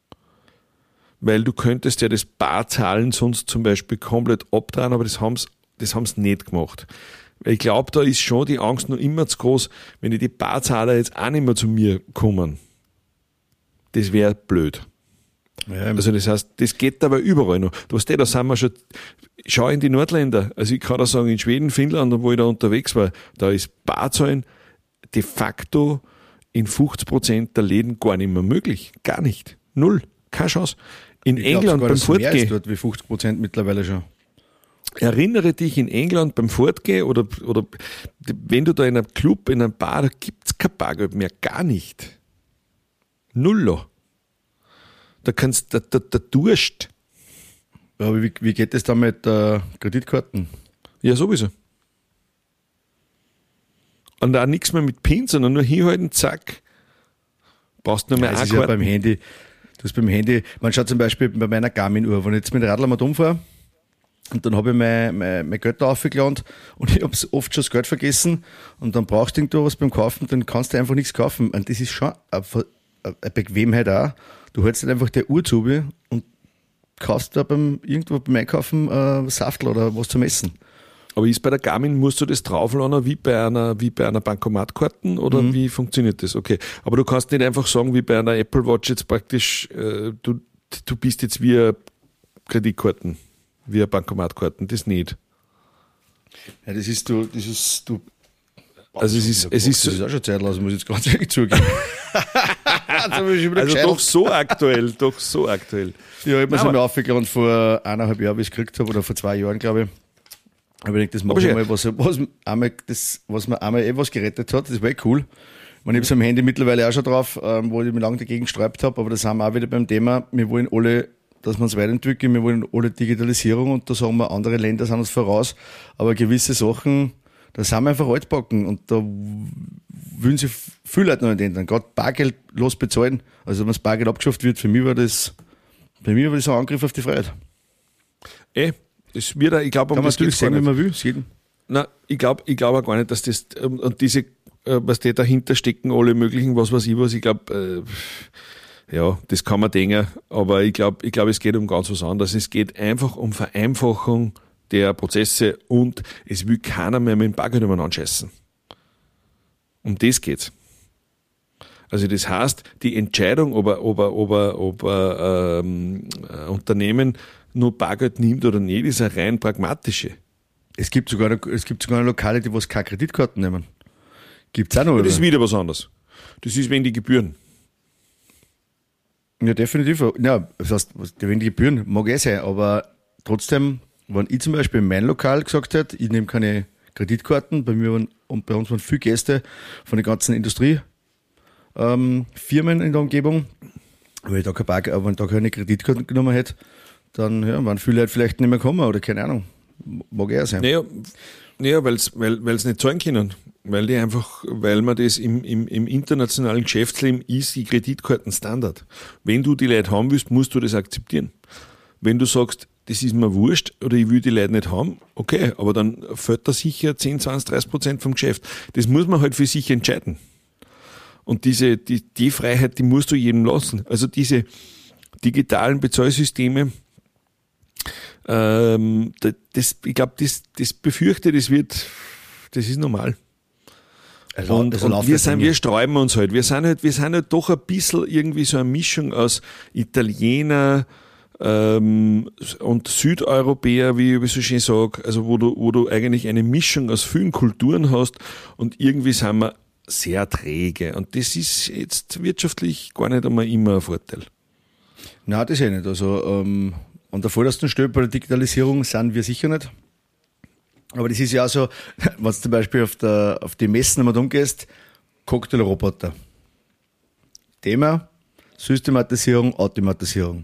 Weil du könntest ja das Barzahlen sonst zum Beispiel komplett abdrehen, aber das haben sie nicht gemacht. Weil ich glaube, da ist schon die Angst noch immer zu groß, wenn die Barzahler jetzt auch nicht mehr zu mir kommen. Das wäre blöd. Ja, also das heißt, das geht aber überall noch. Da sind wir schon, schau in die Nordländer, also ich kann da sagen, in Schweden, Finnland, wo ich da unterwegs war, da ist Barzahlen de facto in 50% der Läden gar nicht mehr möglich. Gar nicht. Null. Keine Chance. In England beim Fortgehen. Dort wie 50% mittlerweile schon. Erinnere dich in England beim Fortgehen oder wenn du da in einem Club, in einem Bar, da gibt's kein Bargeld mehr. Gar nicht. Nullo. Da kannst der Durst. Ja, aber wie geht es da mit Kreditkarten? Ja, sowieso. Und auch nichts mehr mit PIN, sondern nur hinhalten, zack. Brauchst nur mehr eine Karte. Ja beim Handy. Du hast beim Handy, man schaut zum Beispiel bei meiner Garmin-Uhr, wenn ich jetzt mit dem Radl mal rumfahre, Und dann habe ich mein Geld da aufgeladen und ich habe oft schon das Geld vergessen und dann brauchst du irgendwo was beim Kaufen, dann kannst du einfach nichts kaufen. Und das ist schon eine Bequemheit auch. Du hältst halt einfach der Uhr zu und kaufst da irgendwo beim Einkaufen Saftel oder was zum Essen. Aber ist bei der Garmin, musst du das draufladen wie bei einer Bankomatkarten oder wie funktioniert das? Okay. Aber du kannst nicht einfach sagen, wie bei einer Apple Watch jetzt praktisch, du bist jetzt wie eine Kreditkarten, wie eine Bankomatkarten, das nicht. Ja, das ist du. Also es ist auch schon Zeit lassen, muss ich jetzt ganz ehrlich zugeben. also doch so aktuell. Ja, ich habe mir es einmal aufgeladen vor 1,5 Jahren, wie ich es gekriegt habe, oder vor 2 Jahren, glaube ich. Aber ich denke, das mache ich mal, was mir einmal was gerettet hat, das war cool. Ich habe es am Handy mittlerweile auch schon drauf, wo ich mich lange dagegen gesträubt habe, aber da sind wir auch wieder beim Thema, wir wollen alle, dass wir uns weiterentwickeln, wir wollen alle Digitalisierung und da sagen wir, andere Länder sind uns voraus, aber gewisse Sachen, da sind wir einfach altbacken und da wollen sich viele Leute noch nicht ändern. Gerade Bargeld losbezahlen, also wenn das Bargeld abgeschafft wird, für mich war das ein Angriff auf die Freiheit. Es wird, ich glaube, kann man natürlich sagen, wie man will. Nein, ich glaube auch gar nicht, dass das, und diese, was die dahinter stecken, alle möglichen, was weiß ich was, ich glaube, ja, das kann man denken, aber ich glaube, es geht um ganz was anderes. Es geht einfach um Vereinfachung der Prozesse und es will keiner mehr mit dem Bargeld anscheißen. Um das geht's. Also das heißt, die Entscheidung, ob ein Unternehmen nur Bargeld nimmt oder nicht, ist eine rein pragmatische. Es gibt sogar Lokale, die keine Kreditkarten nehmen. Gibt's auch noch, oder? Das ist wieder was anderes. Das ist wegen die Gebühren. Ja, definitiv. Ja, das heißt, wegen die Gebühren mag sein, aber trotzdem, wenn ich zum Beispiel in meinem Lokal gesagt hätte, ich nehme keine Kreditkarten, bei uns waren viele Gäste von den ganzen Industriefirmen in der Umgebung, wenn ich da keine Kreditkarten genommen hätte, dann waren viele Leute vielleicht nicht mehr kommen oder keine Ahnung. Mag eher sein. Naja, weil sie nicht zahlen können. Weil man das im internationalen Geschäftsleben ist die Kreditkarten Standard. Wenn du die Leute haben willst, musst du das akzeptieren. Wenn du sagst, das ist mir wurscht oder ich will die Leute nicht haben, okay, aber dann fällt da sicher 10, 20, 30% vom Geschäft. Das muss man halt für sich entscheiden. Und die Freiheit, die musst du jedem lassen. Also diese digitalen Bezahlsysteme, ich glaube, das befürchte, das ist normal. Und wir sträuben uns halt. Wir sind halt doch ein bisschen irgendwie so eine Mischung aus Italiener und Südeuropäer, wie ich so schön sage, also wo du eigentlich eine Mischung aus vielen Kulturen hast und irgendwie sind wir sehr träge. Und das ist jetzt wirtschaftlich gar nicht einmal immer ein Vorteil. Nein, das ist ja nicht. Also an der vordersten Stelle bei der Digitalisierung sind wir sicher nicht. Aber das ist ja auch so, wenn du zum Beispiel auf die Messen einmal umgehst, Cocktailroboter. Thema Systematisierung, Automatisierung.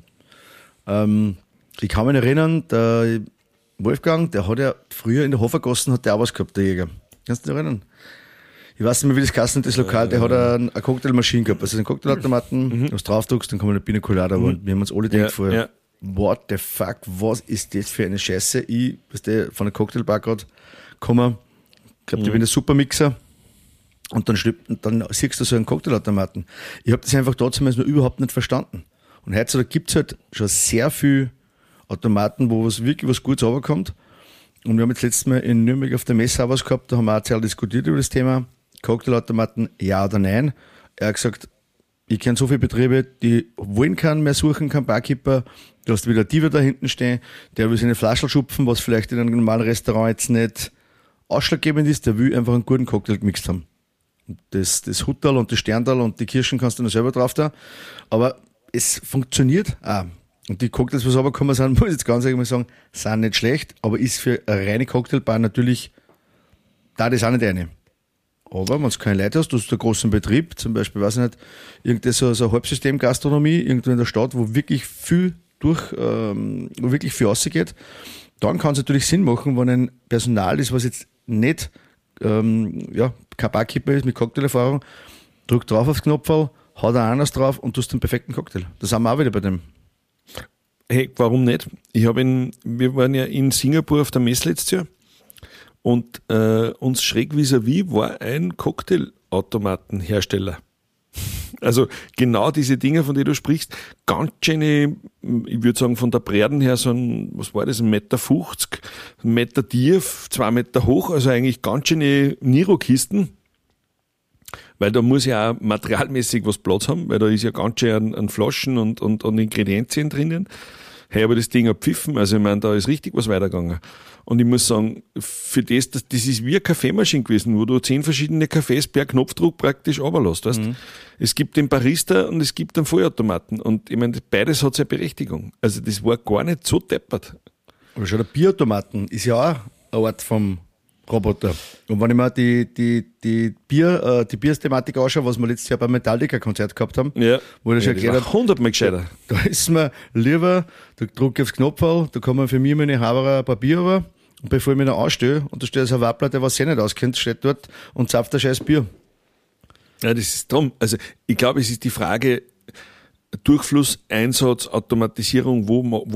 Ich kann mich erinnern, der Wolfgang, der hat ja früher in der Hofergassen hat der auch was gehabt, der Jäger. Kannst du dich erinnern? Ich weiß nicht mehr, wie das Kassen das Lokal, der hat eine Cocktailmaschine gehabt, also einen Cocktailautomaten, was draufdrückst, dann kommt eine Pina Colada. Wir haben uns alle gedacht vorher, what the fuck, was ist das für eine Scheiße? Ich, von der Cocktailbar gerade gekommen, ich glaube, die bin der Supermixer und dann siehst du so einen Cocktailautomaten. Ich habe das einfach damals noch überhaupt nicht verstanden. Und heutzutage gibt es halt schon sehr viele Automaten, wo wirklich was Gutes runterkommt. Und wir haben jetzt letztes Mal in Nürnberg auf der Messe auch was gehabt, da haben wir auch sehr diskutiert über das Thema Cocktailautomaten, ja oder nein. Er hat gesagt, ich kenne so viele Betriebe, die wollen keinen mehr suchen, keinen Barkeeper. Du hast wieder Diva da hinten stehen, der will seine Flaschel schupfen, was vielleicht in einem normalen Restaurant jetzt nicht ausschlaggebend ist, der will einfach einen guten Cocktail gemixt haben. Und das Huttal und das Sterndal und die Kirschen kannst du noch selber drauf da. Aber es funktioniert auch. Und die Cocktails, was runtergekommen sind, muss ich jetzt ganz ehrlich mal sagen, sind nicht schlecht, aber ist für eine reine Cocktailbar natürlich, da das auch nicht eine. Aber wenn du keine Leute hast, du hast einen großen Betrieb, zum Beispiel, weiß ich nicht, irgendeine so eine Halbsystem-Gastronomie, irgendwo in der Stadt, wo wirklich viel rausgeht, dann kann es natürlich Sinn machen, wenn ein Personal ist, was jetzt nicht kein Barkeeper ist mit Cocktailerfahrung, drückt drauf aufs Knopf, haut da anders drauf und tust den perfekten Cocktail. Da sind wir auch wieder bei dem. Hey, warum nicht? Wir waren ja in Singapur auf der Messe letztes Jahr und uns schräg vis-à-vis war ein Cocktailautomatenhersteller. Also genau diese Dinge, von denen du sprichst, ganz schöne, ich würde sagen von der Breiten her so ein, was war das, 1,50 Meter, 1 Meter tief, 2 Meter hoch, also eigentlich ganz schöne Niro-Kisten, weil da muss ja auch materialmäßig was Platz haben, weil da ist ja ganz schön an Flaschen und Ingredienzien drinnen. Hey, aber das Ding hat pfiffen, also ich meine, da ist richtig was weitergegangen. Und ich muss sagen, für das ist wie eine Kaffeemaschine gewesen, wo du 10 verschiedene Kaffees per Knopfdruck praktisch runterlässt, weißt? Es gibt den Barista und es gibt den Vollautomaten. Und ich meine, beides hat seine Berechtigung. Also das war gar nicht so deppert. Aber schon der Bierautomaten ist ja auch eine Art vom Roboter. Und wenn ich mir die Biersthematik anschaue, was wir letztes Jahr beim Metallica-Konzert gehabt haben, Ja. wo ich schon erklärt habe, 100-mal gescheiter. da ist mir lieber, da drücke ich aufs Knopf, da kann man für mich meine Haberer ein paar Bier rüber, und bevor ich mich dann anstehe, und da steht ein Wappler, der was sich nicht auskennt, steht dort und zapft ein scheiß Bier. Ja, das ist drum. Also ich glaube, es ist die Frage Durchfluss, Einsatz, Automatisierung,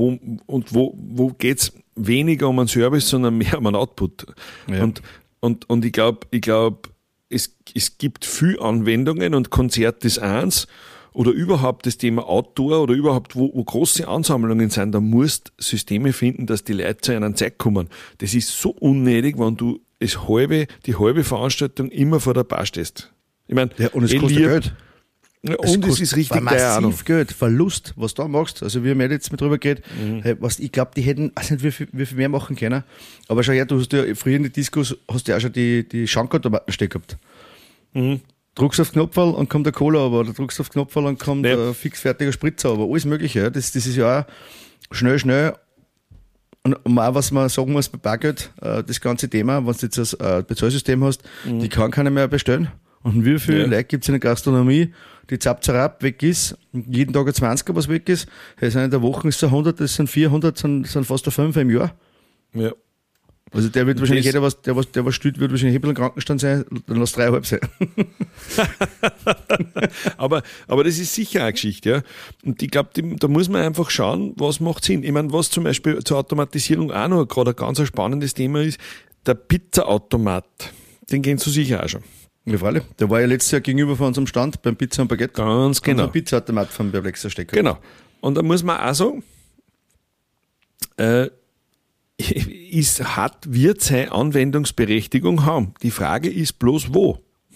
wo geht's weniger um einen Service, sondern mehr um einen Output. Ja. Und ich glaube, es gibt viel Anwendungen und Konzert ist eins, oder überhaupt das Thema Outdoor oder überhaupt, wo große Ansammlungen sind, da musst Systeme finden, dass die Leute zu einer Zeit kommen. Das ist so unnötig, wenn du die halbe Veranstaltung immer vor der Bar stehst. Ich meine, Ja, und es kostet Geld. Ja, und es ist richtig teuer auch noch. massiv Geld, Verlust, was du da machst. Also wir haben ja jetzt mit drüber geredet, hey, ich glaube, die hätten, weiß nicht, wie viel mehr machen können. Aber schau her, du hast ja früher in den Diskos, hast du ja auch schon die Schankautomaten stehen gehabt. Druckst auf Knopfball und kommt der Cola, aber oder druckst auf Knopfball und kommt ein fixfertiger Spritzer, aber alles Mögliche. Ja. Das ist ja auch schnell. Und auch, was man sagen muss bei Bargeld, das ganze Thema, wenn du jetzt ein Bezahlsystem hast, die kann keiner mehr bestellen. Und wie viele Leute gibt es in der Gastronomie, die Zapzerab weg ist, jeden Tag ein 20er, was weg ist. Das sind in der Woche ist 100, das sind 400, sind fast ein 5 im Jahr. Ja. Also der wird wahrscheinlich jeder, der was stützt, wird wahrscheinlich ein bisschen Krankenstand sein, dann lass 3,5 sein. aber das ist sicher eine Geschichte, ja. Und ich glaube, da muss man einfach schauen, was macht Sinn. Ich meine, was zum Beispiel zur Automatisierung auch noch gerade ein ganz spannendes Thema ist, der Pizzaautomat. Den kennst du sicher auch schon. Ja, freilich. Der war ja letztes Jahr gegenüber von unserem Stand beim Pizza und Baguette. Ganz genau. Ein Pizzaautomat vom Perplexer Stecker. Genau. Und da muss man auch sagen, wird seine Anwendungsberechtigung haben. Die Frage ist bloß wo.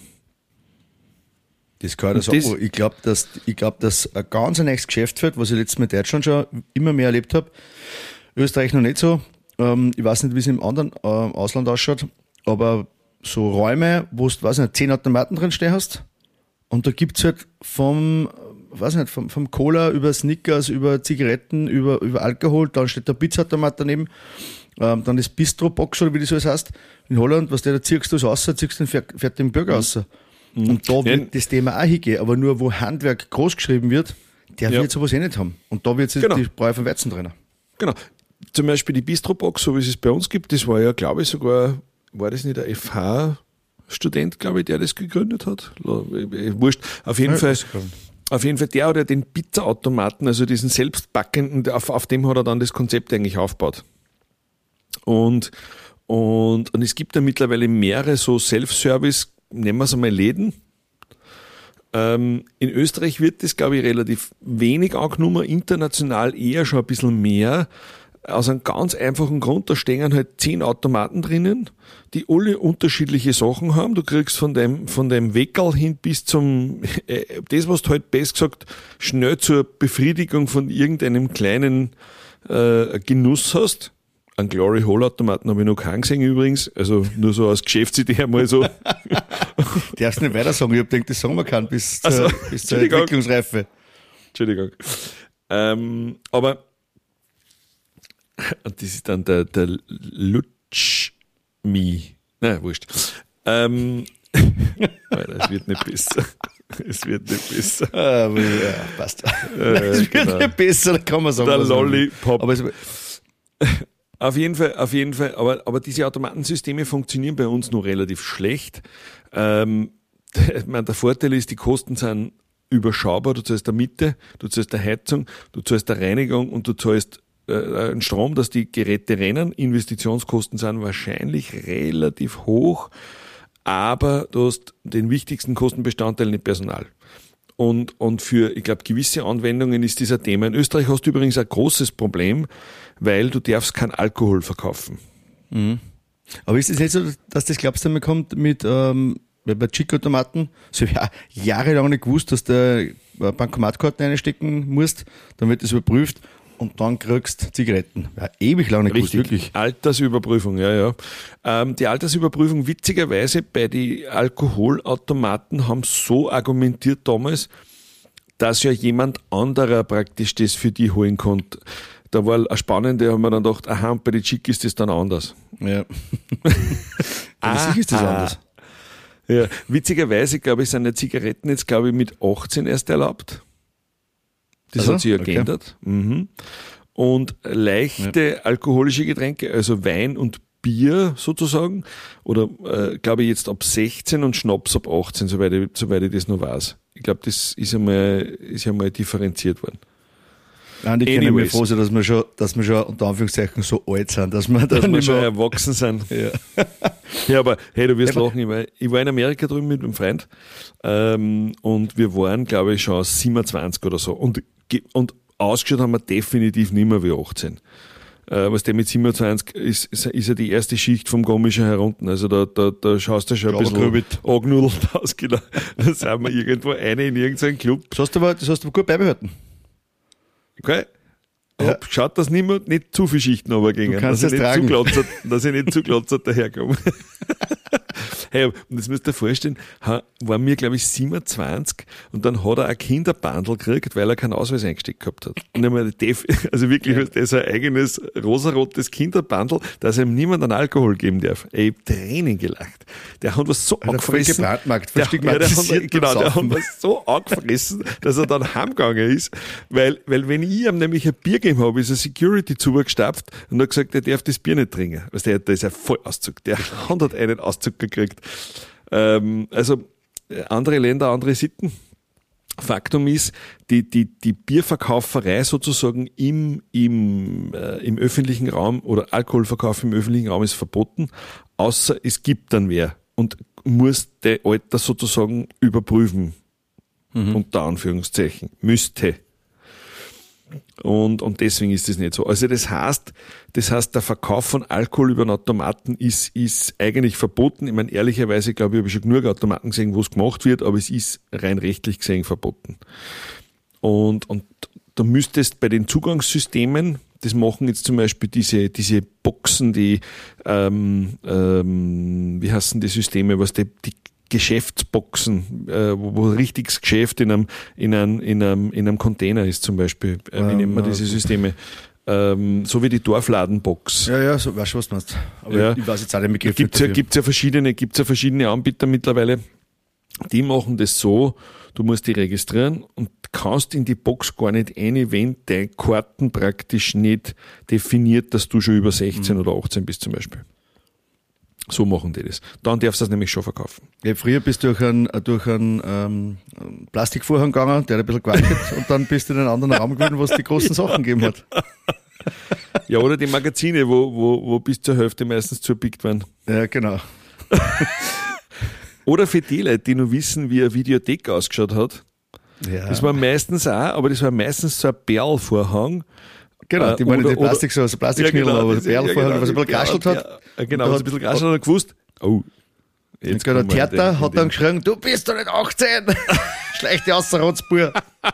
Das kann ich sagen. Ich glaube, dass ein ganz nächstes Geschäft wird, was ich letztes Mal in Deutschland schon immer mehr erlebt habe. Österreich noch nicht so. Ich weiß nicht, wie es im anderen Ausland ausschaut, aber so Räume, wo du, 10 Automaten drin stehen hast. Und da gibt's halt vom Cola über Snickers, über Zigaretten, über Alkohol, dann steht der Pizzaautomat daneben, dann das Bistro-Box oder wie das alles heißt. In Holland, da ziehst du es raus, ziehst den fertigen Burger raus. Und da wird das Thema auch hingehen, aber nur wo Handwerk groß geschrieben wird, der wird sowas eh nicht haben. Und da wird jetzt die Brei von Weizen drin. Genau. Zum Beispiel die Bistro-Box, so wie es bei uns gibt, das war ja, glaube ich, sogar, war das nicht ein FH-Student, glaube ich, der das gegründet hat? Wurscht. Auf jeden Fall der oder den Pizzaautomaten, also diesen selbstbackenden, auf dem hat er dann das Konzept eigentlich aufgebaut. Und es gibt ja mittlerweile mehrere so Self-Service, nennen wir es einmal Läden. In Österreich wird das, glaube ich, relativ wenig angenommen, international eher schon ein bisschen mehr. Aus einem ganz einfachen Grund, da stehen halt 10 Automaten drinnen, die alle unterschiedliche Sachen haben. Du kriegst von dem Weckerl hin bis zum, das, was du halt best gesagt schnell zur Befriedigung von irgendeinem kleinen Genuss hast. Einen Glory Hole Automaten habe ich noch keinen gesehen übrigens, also nur so als Geschäftsidee mal so. Darfst nicht weiter sagen, ich hab gedacht, das sagen wir kann bis zur Entwicklungsreife. Entschuldigung. Aber und das ist dann der Lutschmi. Nein, wurscht. Es wird nicht besser. Es wird nicht besser. Ja, passt. Es wird nicht besser, da kann man sagen. Der Lollipop. Aber auf jeden Fall, aber diese Automatensysteme funktionieren bei uns nur relativ schlecht. Ich meine, der Vorteil ist, die Kosten sind überschaubar. Du zahlst der Miete, du zahlst der Heizung, du zahlst der Reinigung und du zahlst einen Strom, dass die Geräte rennen. Investitionskosten sind wahrscheinlich relativ hoch, aber du hast den wichtigsten Kostenbestandteil nicht Personal. Und für, ich glaube, gewisse Anwendungen ist dieser Thema. In Österreich hast du übrigens ein großes Problem, weil du darfst keinen Alkohol verkaufen. Mhm. Aber ist es nicht so, dass das, glaubst du, man kommt mit bei Chick-Automaten? So, ja, jahrelang nicht gewusst, dass du Bankomatkarten einstecken musst, dann wird das überprüft und dann kriegst du Zigaretten. Ja, ewig lang nicht gewusst, wirklich. Altersüberprüfung, ja. Die Altersüberprüfung, witzigerweise bei den Alkoholautomaten haben so argumentiert damals, dass ja jemand anderer praktisch das für die holen konnte. Da war eine spannende, haben wir dann gedacht, aha, und bei den Chick ist das dann anders. Ja. Sicher ist das anders. Ja, witzigerweise, glaube ich, sind die Zigaretten jetzt, glaube ich, mit 18 erst erlaubt. Das hat sich ja geändert. Mhm. Und leichte alkoholische Getränke, also Wein und Bier sozusagen, oder glaube ich jetzt ab 16 und Schnaps ab 18, soweit ich das noch weiß. Ich glaube, das ist ja mal differenziert worden. Nein, die können mir froh sein, dass wir schon unter Anführungszeichen so alt sind, dass wir schon erwachsen sind. Ja. Ja, aber hey, du wirst lachen. Ich war in Amerika drüben mit einem Freund und wir waren, glaube ich, schon 27 oder so. Und ausgeschaut haben wir definitiv nicht mehr wie 18. Was der mit 27 ist ja die erste Schicht vom Komischen herunten. Also da schaust du schon ein bisschen angenudelt aus. Genau. Da sind wir irgendwo in irgendeinen Club. Das hast du gut beibehalten. Okay. Ich hab geschaut, dass nicht zu viele Schichten runtergingen, dass ich nicht zu glotzert daherkomme. Hey, und das müsst ihr vorstellen, waren mir, glaube ich, 27 und dann hat er ein Kinderbandel gekriegt, weil er keinen Ausweis eingesteckt gehabt hat. Und also wirklich, das ist ein eigenes rosarotes Kinderbandel, dass ihm niemand einen Alkohol geben darf. Ich hab Tränen gelacht. Der hat was so angefressen. Der hat was so angefressen, dass er dann heimgegangen ist, weil wenn ich ihm nämlich ein Bier gegeben habe, ist ein Security zugestapft und hat gesagt, er darf das Bier nicht trinken. Weißt du, da ist er voll Auszug. Der hat einen Auszug gekriegt. Also andere Länder, andere Sitten. Faktum ist, die Bierverkauferei sozusagen im öffentlichen Raum oder Alkoholverkauf im öffentlichen Raum ist verboten, außer es gibt dann wer und muss der Alter sozusagen überprüfen. Unter Anführungszeichen. Müsste. Und deswegen ist das nicht so. Also das heißt, der Verkauf von Alkohol über einen Automaten ist eigentlich verboten. Ich meine, ehrlicherweise, glaube ich, habe ich schon genug Automaten gesehen, wo es gemacht wird, aber es ist rein rechtlich gesehen verboten. Und da müsstest bei den Zugangssystemen, das machen jetzt zum Beispiel diese Boxen, die, wie heißen die Systeme, was die Geschäftsboxen, wo richtiges Geschäft in einem Container ist zum Beispiel. Wie nennt man diese Systeme? So wie die Dorfladenbox. Ja, so weißt du, was du meinst. Aber ja. Ich weiß jetzt auch den Begriff. Gibt's ja verschiedene Anbieter mittlerweile. Die machen das so, du musst die registrieren und kannst in die Box gar nicht rein, wenn deine Karten praktisch nicht definiert, dass du schon über 16 oder 18 bist zum Beispiel. So machen die das. Dann darfst du das nämlich schon verkaufen. Ja, früher bist du durch einen Plastikvorhang gegangen, der hat ein bisschen gewackelt und dann bist du in einen anderen Raum gewesen, wo es die großen Sachen gegeben hat. Ja, oder die Magazine, wo bis zur Hälfte meistens zerpickt werden. Ja, genau. Oder für die Leute, die noch wissen, wie eine Videothek ausgeschaut hat. Ja. Das war meistens so ein Perlvorhang. Genau, die waren in Plastikschnürl, aber der Perlvorhang, was ein bisschen geraschelt hat. Genau, was ein bisschen geraschelt hat, gewusst, jetzt der Theater hat dann geschrien, du bist doch nicht 18! Schlechte Außerrotzbur.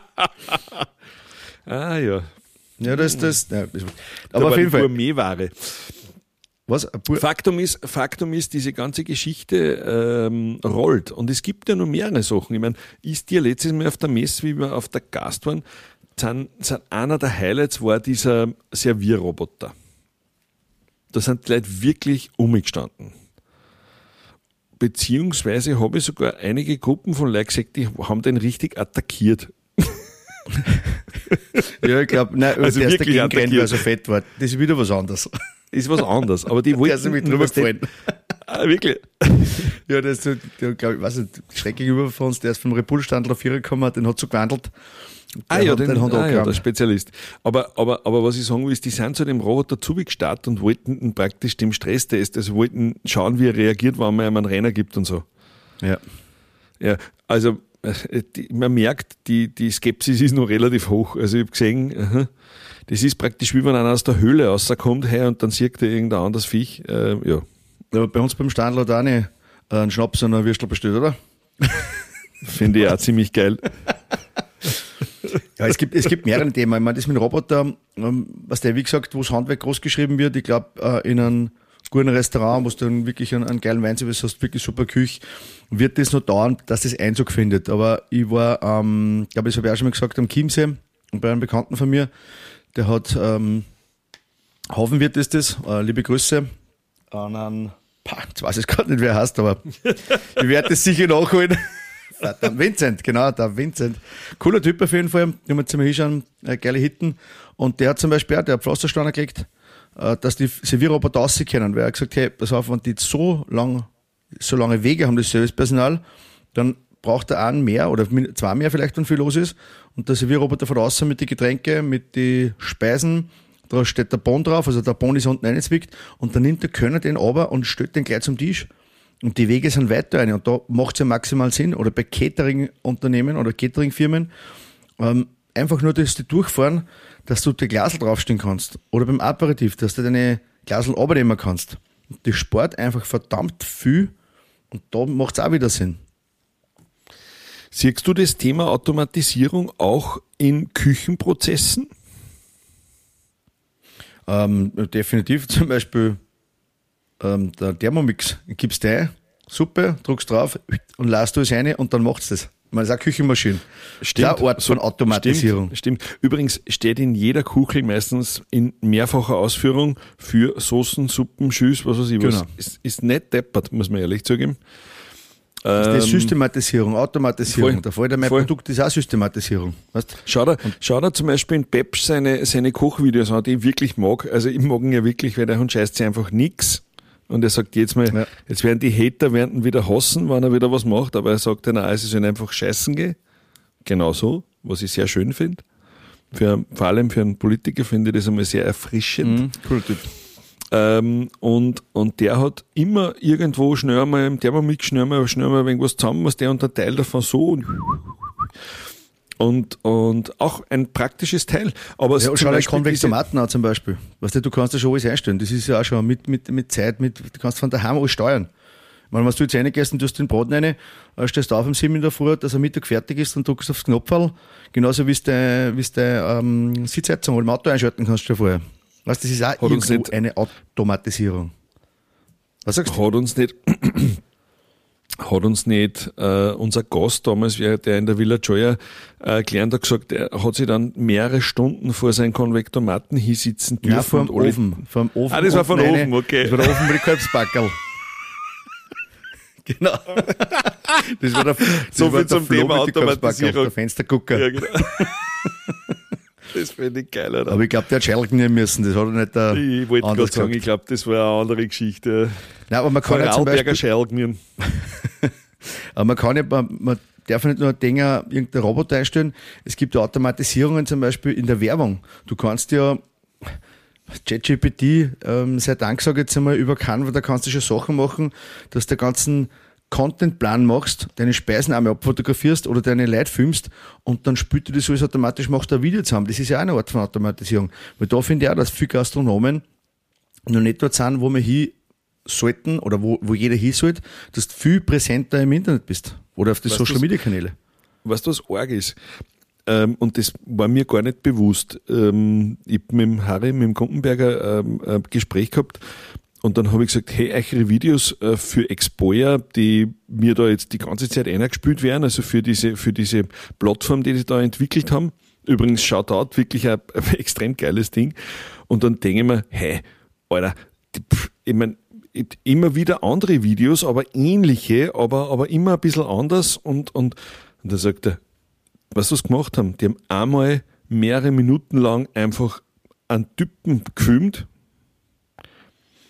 Ja. Ja, das ist das. Aber auf jeden Fall. Gourmetware. Was? Faktum ist, diese ganze Geschichte rollt. Und es gibt ja noch mehrere Sachen. Ich meine, ist dir letztes Mal auf der Messe, wie wir auf der Gast waren, sind einer der Highlights war dieser Servierroboter. Da sind die Leute wirklich umgestanden. Beziehungsweise habe ich sogar einige Gruppen von Leuten gesagt, die haben den richtig attackiert. Ja, ich glaube, nein, also der wirklich ist dagegen, weil er so fett war. Das ist wieder was anderes. Ist was anderes. Aber die wollten, drüber gefallen. Wirklich? Ja, das ist, der, glaub ich, weiß nicht, schräg gegenüber von uns, der ist vom Repulstandler 4 gekommen, den hat so gewandelt. Der Spezialist. Aber was ich sagen will, ist, die sind zu dem Roboter zugestartet und wollten praktisch dem Stresstest, also wollten schauen, wie er reagiert, wenn man ihm einen Renner gibt und so. Ja. Ja, also man merkt, die Skepsis ist noch relativ hoch. Also ich habe gesehen, das ist praktisch wie wenn einer aus der Höhle rauskommt und dann sieht er irgendein anderes Viech. Ja. Aber bei uns beim Standler hat auch nicht einen Schnaps und einen Würstel bestellt, oder? Finde ich auch ziemlich geil. Ja, es gibt mehrere Themen. Ich meine, das mit dem Roboter, was der, wie gesagt, wo das Handwerk groß geschrieben wird, ich glaube, in einem guten Restaurant, wo du dann wirklich einen geilen Wein servierst hast, wirklich super Küche, wird das noch dauern, dass das Einzug findet. Aber ich war, glaube ich, das habe ich auch schon mal gesagt, am Chiemsee, bei einem Bekannten von mir, der hat, Hafenwirt ist das, liebe Grüße an einen, jetzt weiß ich gar nicht, wer er heißt, aber ich werde das sicher nachholen. Der Vincent, genau, der Vincent. Cooler Typ auf jeden Fall, den wir ziemlich hinschauen, geile Hitten. Und der hat zum Beispiel auch, der hat Pflastersteine gekriegt, dass die Servierroboter raus können, weil er hat gesagt, hey, pass auf, wenn die so lange Wege haben, das Servicepersonal, dann braucht er einen mehr oder zwei mehr vielleicht, wenn viel los ist. Und der Servierroboter von außen mit den Getränke, mit den Speisen, da steht der Bon drauf, also der Bon ist unten reingezwickt und dann nimmt der Könner den runter und stellt den gleich zum Tisch. Und die Wege sind weiter rein und da macht es ja maximal Sinn, oder bei Catering-Unternehmen oder Catering-Firmen, einfach nur, dass die durchfahren, dass du die Glasel draufstehen kannst. Oder beim Aperitif, dass du deine Glasel runternehmen kannst. Und das spart einfach verdammt viel und da macht es auch wieder Sinn. Siehst du das Thema Automatisierung auch in Küchenprozessen? Definitiv, zum Beispiel der Thermomix, gibst du ein, Suppe, druckst drauf und lässt du es rein und dann macht's das. Man ist auch Küchenmaschine. Stimmt. Das ist eine Art von Automatisierung. Stimmt. Übrigens steht in jeder Kuchel meistens in mehrfacher Ausführung für Soßen, Suppen, Schüss, was weiß ich was. Genau. Ist nicht deppert, muss man ehrlich zugeben. Das ist Systematisierung, Automatisierung. Voll, der Fall mein Produkt ist auch Systematisierung. Weißt? Schau dir zum Beispiel in Pepsch seine Kochvideos an, die ich wirklich mag. Also ich mag ihn ja wirklich, weil der Hund scheißt sich einfach nix. Und er sagt jetzt mal, ja, jetzt werden die Hater ihn wieder hassen, wenn er wieder was macht, aber er sagt dann auch, es soll einfach scheißen gehen. Genau so, was ich sehr schön finde. Vor allem für einen Politiker finde ich das einmal sehr erfrischend. Cool Typ. Und der hat immer irgendwo schnell mal im Thermomix schnell mal irgendwas zusammen, was der und der Teil davon so und auch ein praktisches Teil. Aber ja, schau dir Konvektomaten an zum Beispiel. Weißt du kannst da schon alles einstellen. Das ist ja auch schon mit Zeit, du kannst von daheim alles steuern. Ich meine, wenn du jetzt reingehst und tust den Braten rein, stehst du auf um 7 in der Früh, dass er Mittag fertig ist, dann drückst du aufs Knopferl, genauso wie du deine Sitzheizung oder im Auto einschalten kannst schon vorher. Weißt du, das ist auch irgendwo eine Automatisierung. Was sagst du? Hat uns nicht unser Gast damals, der in der Villa Joya gelernt hat, gesagt, er hat sich dann mehrere Stunden vor seinen Konvektomaten hinsitzen dürfen. Ja, vor dem Ofen. Das war vom Ofen, okay. Das war der Ofen mit dem Kalbsbackerl. Genau. Das war der so viel zum Thema Automatisierung. Der Fenstergucker. Ja, genau. Das finde ich geil, oder? Aber ich glaube, der hat Schelken nehmen müssen. Das hat er nicht der Ich wollte gerade sagen, ich glaube, das war eine andere Geschichte. Nein, aber man kann ja zum Beispiel... Schelken. Aber man darf nicht nur Dinge, irgendein Roboter einstellen. Es gibt ja Automatisierungen zum Beispiel in der Werbung. Du kannst ja ChatGPT, sei Dank, sage ich jetzt einmal, über Canva, da kannst du schon Sachen machen, dass du den ganzen Contentplan machst, deine Speisen einmal abfotografierst oder deine Leute filmst und dann spült du das alles automatisch, machst du ein Video zusammen. Das ist ja auch eine Art von Automatisierung. Weil da finde ich auch, dass viele Gastronomen noch nicht dort sind, wo wir hin sollten oder wo jeder hin sollte, dass du viel präsenter im Internet bist oder auf die Social-Media-Kanäle. Was das arg ist, und das war mir gar nicht bewusst. Ich habe mit dem Harry, mit dem Gumpenberger ein Gespräch gehabt und dann habe ich gesagt, hey, eure Videos für Expoia, die mir da jetzt die ganze Zeit eingespielt werden, also für diese Plattform, die da entwickelt haben. Übrigens, Shoutout, wirklich ein extrem geiles Ding. Und dann denke ich mir, hey, Alter, ich meine, immer wieder andere Videos, aber ähnliche, aber immer ein bisschen anders und da sagt er, was sie gemacht haben, die haben einmal mehrere Minuten lang einfach einen Typen gefilmt,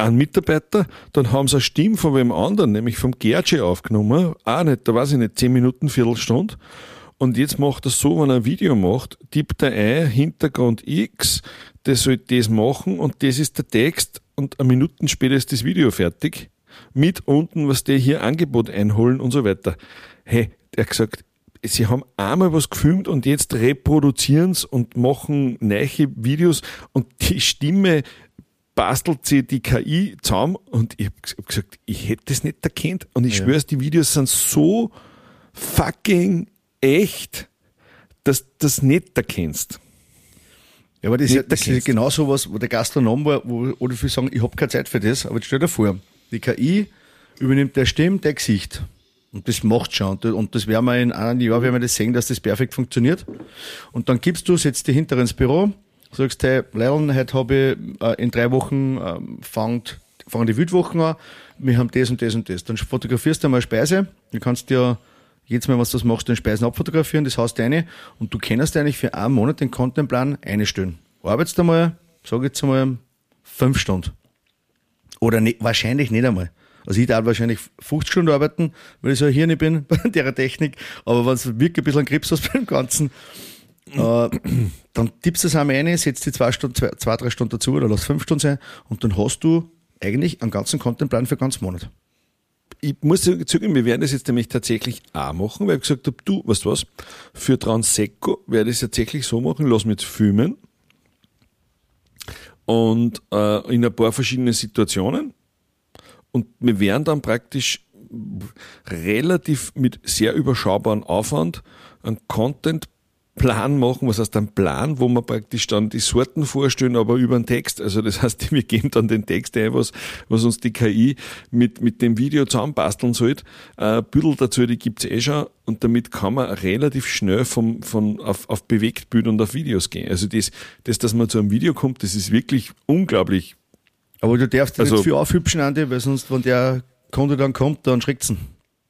einen Mitarbeiter, dann haben sie eine Stimme von wem anderen, nämlich vom Gertschi aufgenommen, auch nicht, da weiß ich nicht, 10 Minuten, Viertelstunde. Und jetzt macht er so, wenn er ein Video macht, tippt er ein, Hintergrund X, der soll das machen und das ist der Text und eine Minute später ist das Video fertig. Mit unten, was der hier Angebot einholen und so weiter. Hey, der hat gesagt, sie haben einmal was gefilmt und jetzt reproduzieren es und machen neue Videos und die Stimme bastelt sie die KI zusammen und ich habe gesagt, ich hätte das nicht erkannt und ich schwöre, die Videos sind so fucking echt, dass du das nicht erkennst. Ja, aber das ist ja genau so was, wo der Gastronom war, wo die viele sagen, ich habe keine Zeit für das, aber jetzt stell dir vor, die KI übernimmt der Stimme, der Gesicht. Und das macht schon. Und das werden wir in einem Jahr werden wir das sehen, dass das perfekt funktioniert. Und dann setzt dich hinter ins Büro, sagst, hey, Leilon, heute habe ich in 3 Wochen fangen die Wildwochen an, wir haben das und das und das. Dann fotografierst du einmal Speise, du kannst dir jedes Mal, was du das machst, den Speisen abfotografieren, das haust du rein und du kannst eigentlich für einen Monat den Contentplan einstellen. Arbeitest du einmal, sag jetzt einmal, 5 Stunden. Oder nicht, wahrscheinlich nicht einmal. Also ich darf wahrscheinlich 50 Stunden arbeiten, weil ich so ein Hirn bin bei der Technik, aber wenn du wirklich ein bisschen Krebs hast beim Ganzen, dann tippst du das einmal rein, setzt die 2, 3 Stunden dazu oder lass 5 Stunden sein und dann hast du eigentlich einen ganzen Contentplan für den ganzen Monat. Ich muss zugeben, wir werden das jetzt nämlich tatsächlich auch machen, weil ich gesagt habe, du, weißt du was, für Transseco werde ich es tatsächlich so machen, lass mich jetzt filmen und in ein paar verschiedene Situationen und wir werden dann praktisch relativ mit sehr überschaubarem Aufwand einen Contentplan machen, was heißt ein Plan, wo wir praktisch dann die Sorten vorstellen, aber über den Text. Also das heißt, wir geben dann den Text ein, was uns die KI mit dem Video zusammenbasteln sollte. Büdel dazu, die gibt's schon und damit kann man relativ schnell auf Bewegtbild und auf Videos gehen. Also dass man zu einem Video kommt, das ist wirklich unglaublich. Aber du darfst dich nicht viel aufhübschen, Andi, weil sonst, wenn der Kunde dann kommt, dann schreckt's ihn.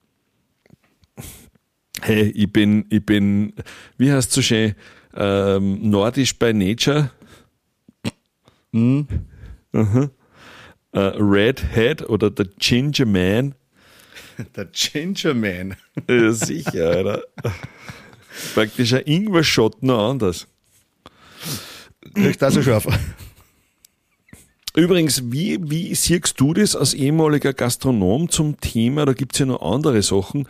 Hey, ich bin, wie heißt so schön, nordisch by nature. Redhead oder der Ginger Man. Der Ginger Man. Ja, sicher, oder? Praktisch ein Ingwer-Shot noch anders. Kriegst du auch so scharf. Übrigens, wie siehst du das als ehemaliger Gastronom zum Thema? Da gibt's ja noch andere Sachen.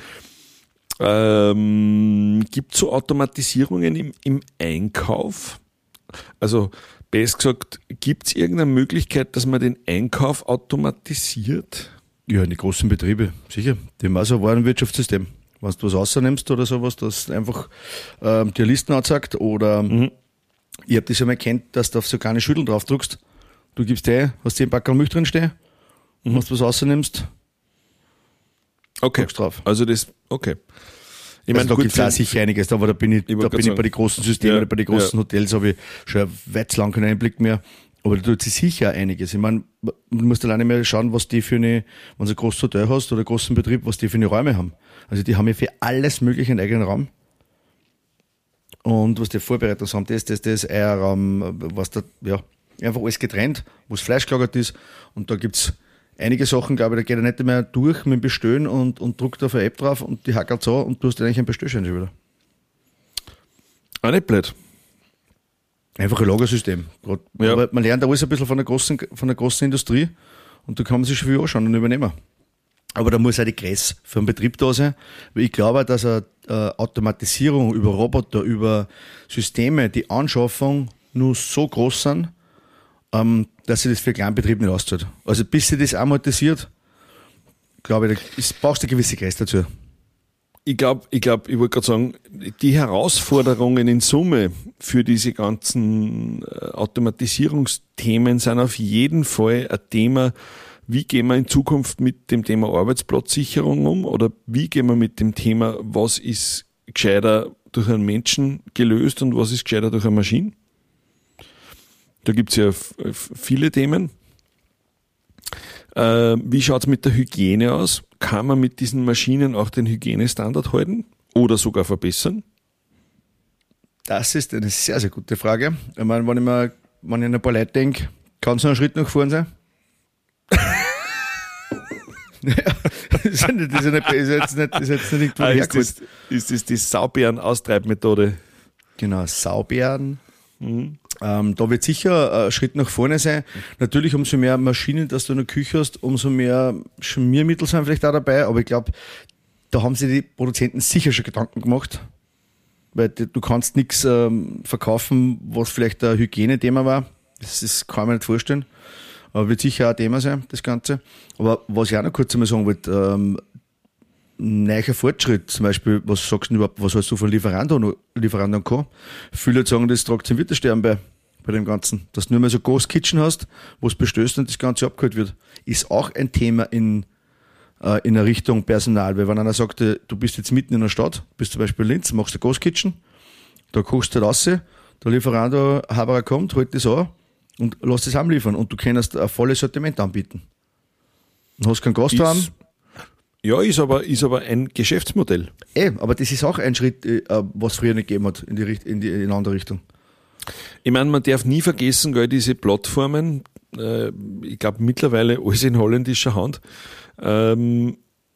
Gibt es so Automatisierungen im Einkauf? Also, besser gesagt, gibt es irgendeine Möglichkeit, dass man den Einkauf automatisiert? Ja, in die großen Betriebe, sicher. Die haben auch so ein Warenwirtschaftssystem. Wenn du was rausnimmst oder sowas, das einfach dir Listen anzeigt oder ich habe das ja mal kennt, dass du auf so kleine Schütteln drauf drückst. Du gibst hast 10 Packerl Milch drin stehen, wenn du was rausnimmst, okay. Drauf. Also okay. Ich meine, da gibt es auch sicher einiges, aber da bin ich bei den großen Systemen oder bei den großen Hotels habe ich schon weit lang keinen Einblick mehr. Aber da tut sich sicher auch einiges. Ich meine, du musst alleine mal schauen, was die wenn du ein großes Hotel hast oder einen großen Betrieb, was die für eine Räume haben. Also die haben ja für alles mögliche einen eigenen Raum. Und was die Vorbereitung haben, das Eierraum, was da, einfach alles getrennt, wo das Fleisch gelagert ist. Und da gibt's einige Sachen, glaube ich, da geht er nicht mehr durch mit dem Bestellen und druckt auf eine App drauf und die hackelt so und du hast eigentlich einen Bestellschein schon wieder. Auch nicht blöd. Einfach ein Lagersystem. Ja. Aber man lernt alles ein bisschen von der großen Industrie und da kann man sich schon viel anschauen und übernehmen. Aber da muss auch die Größe für einen Betrieb da sein, weil ich glaube, dass eine Automatisierung über Roboter, über Systeme, die Anschaffung nur so groß sind, dass sich das für einen kleinen Betrieb nicht auszahlt. Also bis sich das amortisiert, glaube ich, brauchst du eine gewisse Größe dazu. Ich wollte gerade sagen, die Herausforderungen in Summe für diese ganzen Automatisierungsthemen sind auf jeden Fall ein Thema, wie gehen wir in Zukunft mit dem Thema Arbeitsplatzsicherung um oder wie gehen wir mit dem Thema, was ist gescheiter durch einen Menschen gelöst und was ist gescheiter durch eine Maschine? Da gibt's ja viele Themen. Wie schaut's mit der Hygiene aus? Kann man mit diesen Maschinen auch den Hygienestandard halten oder sogar verbessern? Das ist eine sehr, sehr gute Frage. Ich meine, wenn ich an ein paar Leute denke, kann es noch einen Schritt nach vorne sein? Das ist jetzt nicht ist das die Saubeeren-Austreibmethode? Genau, Saubeeren. Da wird sicher ein Schritt nach vorne sein. Natürlich, umso mehr Maschinen, dass du in der Küche hast, umso mehr Schmiermittel sind vielleicht auch dabei. Aber ich glaube, da haben sich die Produzenten sicher schon Gedanken gemacht. Weil du kannst nichts verkaufen, was vielleicht ein Hygienethema war. Das kann man nicht vorstellen. Aber wird sicher auch ein Thema sein, das Ganze. Aber was ich auch noch kurz einmal sagen wollte, neuer Fortschritt, zum Beispiel, was sagst du überhaupt, was hast du von Lieferanten gehabt? Viele sagen, das tragt zum Wintersterben bei dem Ganzen. Dass du nur mehr so Ghost Kitchen hast, wo es bestößt und das Ganze abgeholt wird. Ist auch ein Thema in einer Richtung Personal. Weil wenn einer sagt, du bist jetzt mitten in der Stadt, bist zum Beispiel in Linz, machst du Ghost Kitchen, da kochst du raus, der Lieferant, der Haberer kommt, holt das an und lässt das heimliefern und du kannst ein volles Sortiment anbieten. Und hast keinen Gastraum. Ja, ist aber ein Geschäftsmodell. Aber das ist auch ein Schritt, was früher nicht gegeben hat, in eine andere Richtung. Ich meine, man darf nie vergessen, gell, diese Plattformen, ich glaube mittlerweile alles in holländischer Hand, verlangen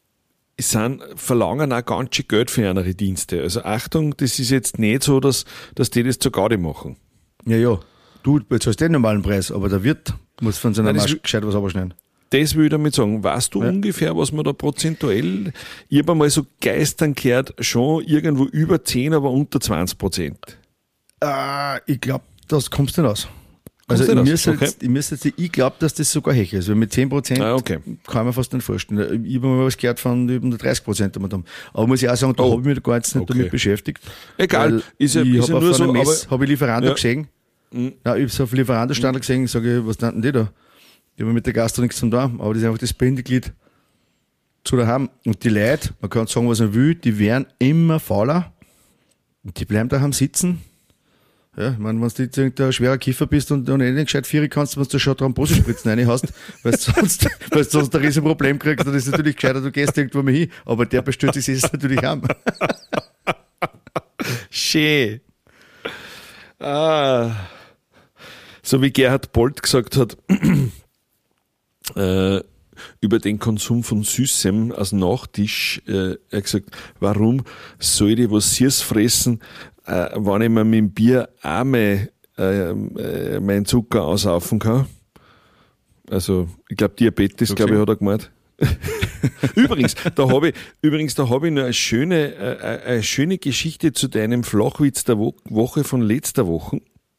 auch ganz schön Geld für andere Dienste. Also Achtung, das ist jetzt nicht so, dass die das zur Gaudi machen. Ja. Du zahlst den normalen Preis, aber der Wirt muss von seiner Marsch gescheit was abschneiden. Das will ich damit sagen. Weißt du ungefähr, was man da prozentuell, ich habe einmal so geistern gehört, schon irgendwo über 10, aber unter 20%. Ich glaube, das kommst du nicht aus. Also ich glaube, dass das sogar höher ist. Weil mit 10% kann man fast nicht vorstellen. Ich habe mal was gehört von über 30%. Aber muss ich auch sagen, da habe ich mich gar nicht damit beschäftigt. Egal, ich habe nur so, habe ich Lieferanten gesehen. Ja, ich habe so auf Lieferantenstand gesehen, sage ich, was standen die da? Die haben mit der Gastro nichts zu tun, aber das ist einfach das Bindeglied zu daheim. Und die Leute, man kann sagen, was man will, die werden immer fauler und die bleiben daheim sitzen. Ja, ich meine, wenn du jetzt irgendein schwerer Kiefer bist und nicht gescheit Vieri kannst, wenn du schon Thrombosespritzen rein hast, weil du sonst ein Riesenproblem kriegst, dann ist es natürlich gescheiter, du gehst irgendwo mal hin, aber der bestürzt sich jetzt natürlich an. Schön. So wie Gerhard Bolt gesagt hat, über den Konsum von Süßem als Nachtisch, er hat gesagt, warum soll ich was Süß fressen, wenn ich mir mit dem Bier auch meinen Zucker aussaufen kann? Also, ich glaube, Diabetes, hat er gemeint. Übrigens, da habe ich noch eine schöne Geschichte zu deinem Flachwitz der Woche von letzter Woche.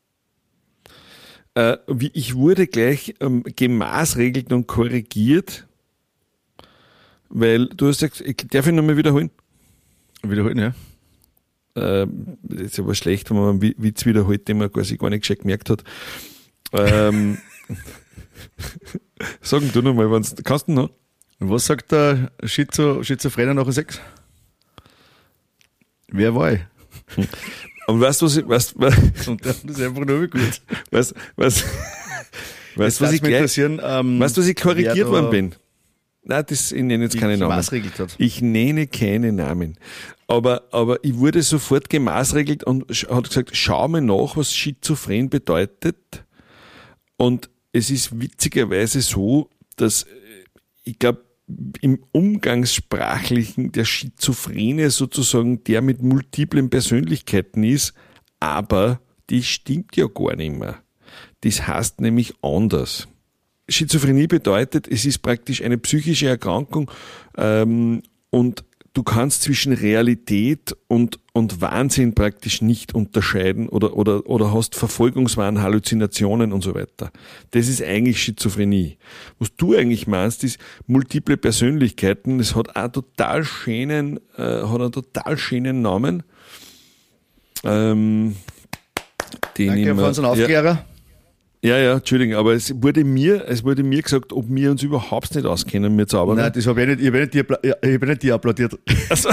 Ich wurde gleich gemaßregelt und korrigiert, weil du hast gesagt, darf ich nochmal wiederholen? Wiederholen, ja. Das ist aber schlecht, wenn man einen Witz wiederholt, den man quasi gar nicht gescheit gemerkt hat. Sagen du nochmal, kannst du noch? Was sagt der Schizophrene nach dem Sex? Wer war ich? Und weißt du, was und das ist einfach nur gut. Was ich interessieren, weißt du, was ich korrigiert worden bin? Nein, ich nenne jetzt keine Namen. Ich nenne keine Namen. Aber ich wurde sofort gemaßregelt und hat gesagt, schau mir nach, was schizophren bedeutet. Und es ist witzigerweise so, dass ich glaube, im Umgangssprachlichen der Schizophrene sozusagen der mit multiplen Persönlichkeiten ist, aber die stimmt ja gar nicht mehr. Das heißt nämlich anders. Schizophrenie bedeutet, es ist praktisch eine psychische Erkrankung und du kannst zwischen Realität und Wahnsinn praktisch nicht unterscheiden oder hast Verfolgungswahn, Halluzinationen und so weiter. Das ist eigentlich Schizophrenie. Was du eigentlich meinst, ist multiple Persönlichkeiten. Das hat einen total schönen Namen. Danke für unseren Aufklärer. Ja, Entschuldigung, aber es wurde mir gesagt, ob wir uns überhaupt nicht auskennen, wir Zauberer. Nein, das habe ich nicht dir applaudiert. Also.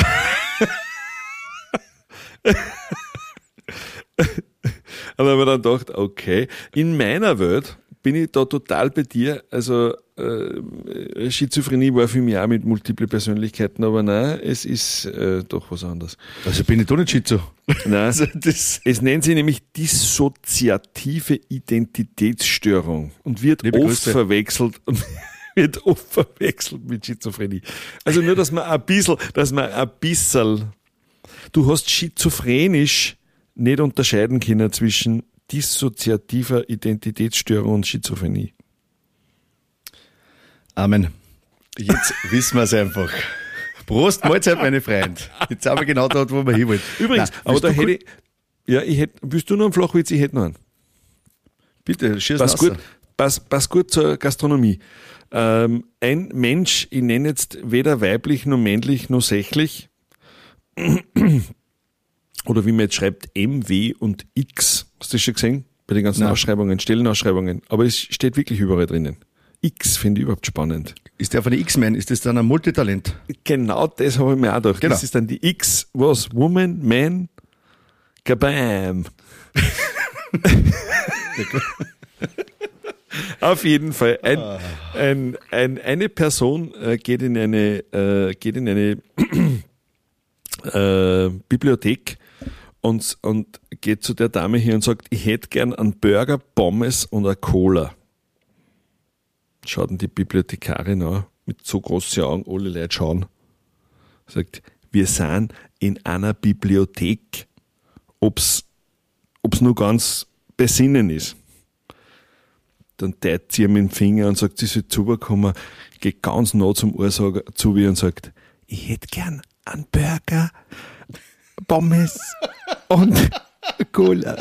Aber ich habe mir dann gedacht, okay, in meiner Welt bin ich da total bei dir. Also Schizophrenie war für mich auch mit multiple Persönlichkeiten, aber nein, es ist doch was anderes. Also bin ich doch nicht Schizo. Nein, also es nennt sich nämlich dissoziative Identitätsstörung und wird oft verwechselt wird oft verwechselt mit Schizophrenie. Also nur, dass man ein bisschen, du hast schizophrenisch nicht unterscheiden können zwischen dissoziativer Identitätsstörung und Schizophrenie. Amen. Jetzt wissen wir es einfach. Prost, Mahlzeit, meine Freund. Jetzt sind wir genau dort, wo wir hin wollen. Übrigens, Nein, aber da hätte willst du noch einen Flachwitz? Ich hätte noch einen. Bitte, schieß Passt gut zur Gastronomie. Ein Mensch, ich nenne jetzt weder weiblich noch männlich noch sächlich, oder wie man jetzt schreibt, M, W und X. Hast du das schon gesehen? Bei den ganzen Ausschreibungen, Stellenausschreibungen. Aber es steht wirklich überall drinnen. X finde ich überhaupt spannend. Ist der von den X-Men? Ist das dann ein Multitalent? Genau das habe ich mir auch gedacht. Genau. Das ist dann die X, was? Woman, Man, Kabam. Auf jeden Fall. Eine Person geht in eine Bibliothek und geht zu der Dame hier und sagt, ich hätte gern einen Burger, Pommes und eine Cola. Schaut ihn die Bibliothekarin an, mit so großen Augen, alle Leute schauen. Sagt, wir sind in einer Bibliothek, ob's nur ganz besinnen ist. Dann teilt sie ihm mit dem Finger und sagt, sie soll rüberkommen, geht ganz nah zum Ohr zu mir und sagt, ich hätte gern einen Burger, Pommes und Cola.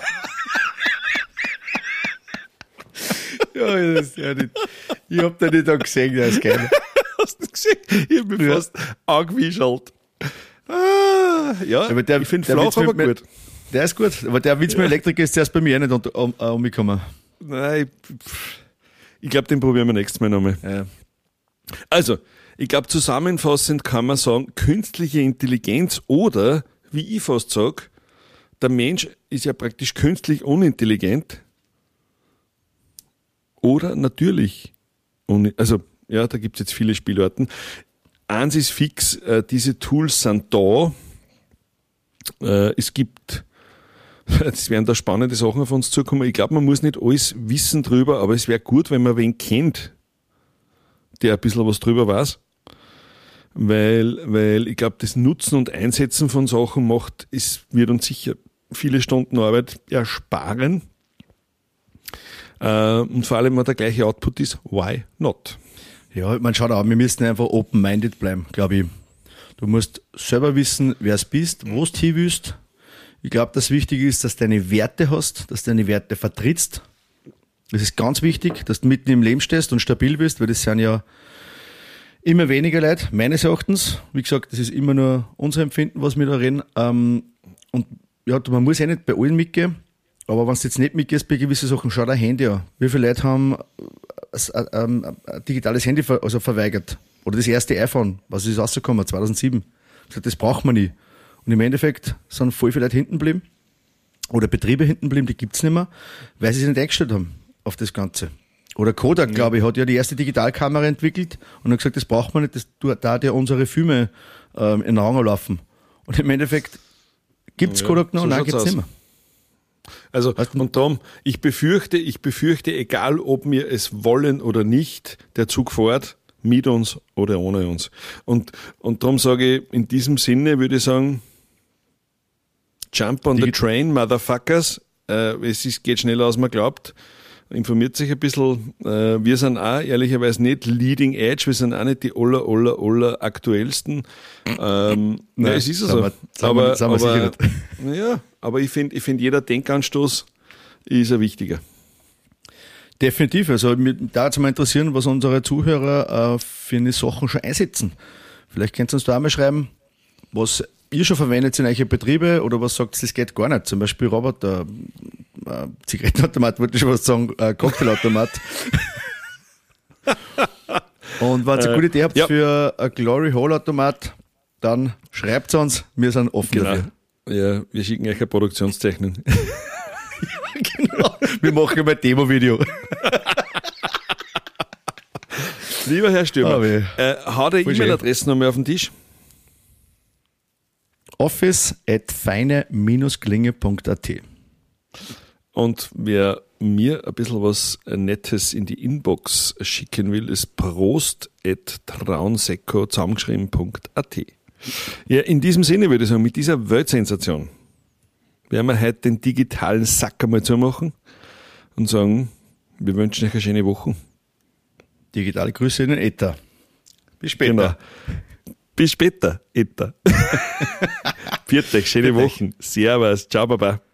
Ja, das ist ja nicht. Ich hab den nicht gesehen, der ist geil. Hast du gesehen? Ich hab mich fast angewischelt. Ja, aber ich finde flach, aber gut. Der ist gut, aber der Witz mit Elektriker ist zuerst bei mir nicht umgekommen. Nein, ich glaube, den probieren wir nächstes Mal nochmal. Ja. Also, ich glaube, zusammenfassend kann man sagen, künstliche Intelligenz oder, wie ich fast sage, der Mensch ist ja praktisch künstlich unintelligent oder natürlich. Also, ja, da gibt es jetzt viele Spielarten. Eins ist fix, diese Tools sind da. Es gibt, es werden da spannende Sachen auf uns zukommen. Ich glaube, man muss nicht alles wissen drüber, aber es wäre gut, wenn man wen kennt, der ein bisschen was drüber weiß. Weil ich glaube, das Nutzen und Einsetzen von Sachen wird uns sicher viele Stunden Arbeit ersparen. Und vor allem, wenn der gleiche Output ist, why not? Ja, man schaut auch, wir müssen einfach open-minded bleiben, glaube ich. Du musst selber wissen, wer es bist, wo du hin willst. Ich glaube, das Wichtige ist, dass du deine Werte hast, dass du deine Werte vertrittst. Das ist ganz wichtig, dass du mitten im Leben stehst und stabil bist, weil das sind ja immer weniger Leute, meines Erachtens. Wie gesagt, das ist immer nur unser Empfinden, was wir da reden. Und ja, man muss ja nicht bei allen mitgehen, aber wenn du jetzt nicht mitgehst bei gewissen Sachen, schau dein Handy an. Wie viele Leute haben ein digitales Handy verweigert? Oder das erste iPhone, was ist rausgekommen, 2007? Das braucht man nie. Und im Endeffekt sind voll viele Leute hinten geblieben oder Betriebe hinten geblieben, die gibt's nicht mehr, weil sie sich nicht eingestellt haben auf das Ganze. Oder Kodak, glaube ich, hat ja die erste Digitalkamera entwickelt und hat gesagt, das braucht man nicht, das tut ja unsere Filme in den Rang laufen. Und im Endeffekt gibt's Kodak noch und dann gibt's nicht mehr. Also, und darum, ich befürchte, egal ob wir es wollen oder nicht, der Zug fährt, mit uns oder ohne uns. Und darum sage ich, in diesem Sinne würde ich sagen, jump on the train, motherfuckers. Geht schneller, als man glaubt. Informiert sich ein bisschen. Wir sind auch ehrlicherweise nicht leading edge, wir sind auch nicht die aller aktuellsten. Nein, es ist so. Aber ich finde, jeder Denkanstoß ist ein wichtiger. Definitiv. Also, mich da jetzt mal interessieren, was unsere Zuhörer für eine Sachen schon einsetzen. Vielleicht könnt ihr uns da auch mal schreiben, was ihr schon verwendet in euren Betriebe oder was sagt, das geht gar nicht. Zum Beispiel Roboter, Zigarettenautomat, wollte ich schon was sagen, Cocktailautomat. Und wenn ihr eine gute Idee habt für ein Glory Hole Automat, dann schreibt es uns, wir sind offen dafür. Ja, wir schicken euch eine Produktionszeichnung. Genau. Wir machen mal ein Demo-Video. Lieber Herr Stürmer, hau die E-Mail-Adresse nochmal auf den Tisch. office@feine-klinge.at. Und wer mir ein bisschen was Nettes in die Inbox schicken will, ist prost@traunsekko zusammengeschrieben.at. Ja, in diesem Sinne würde ich sagen, mit dieser Weltsensation werden wir heute den digitalen Sack einmal zumachen und sagen, wir wünschen euch eine schöne Woche. Digitale Grüße in den Äther. Bis später. Genau. Bis später, Äther. Viert euch, schöne Wochen. Servus, ciao, Baba.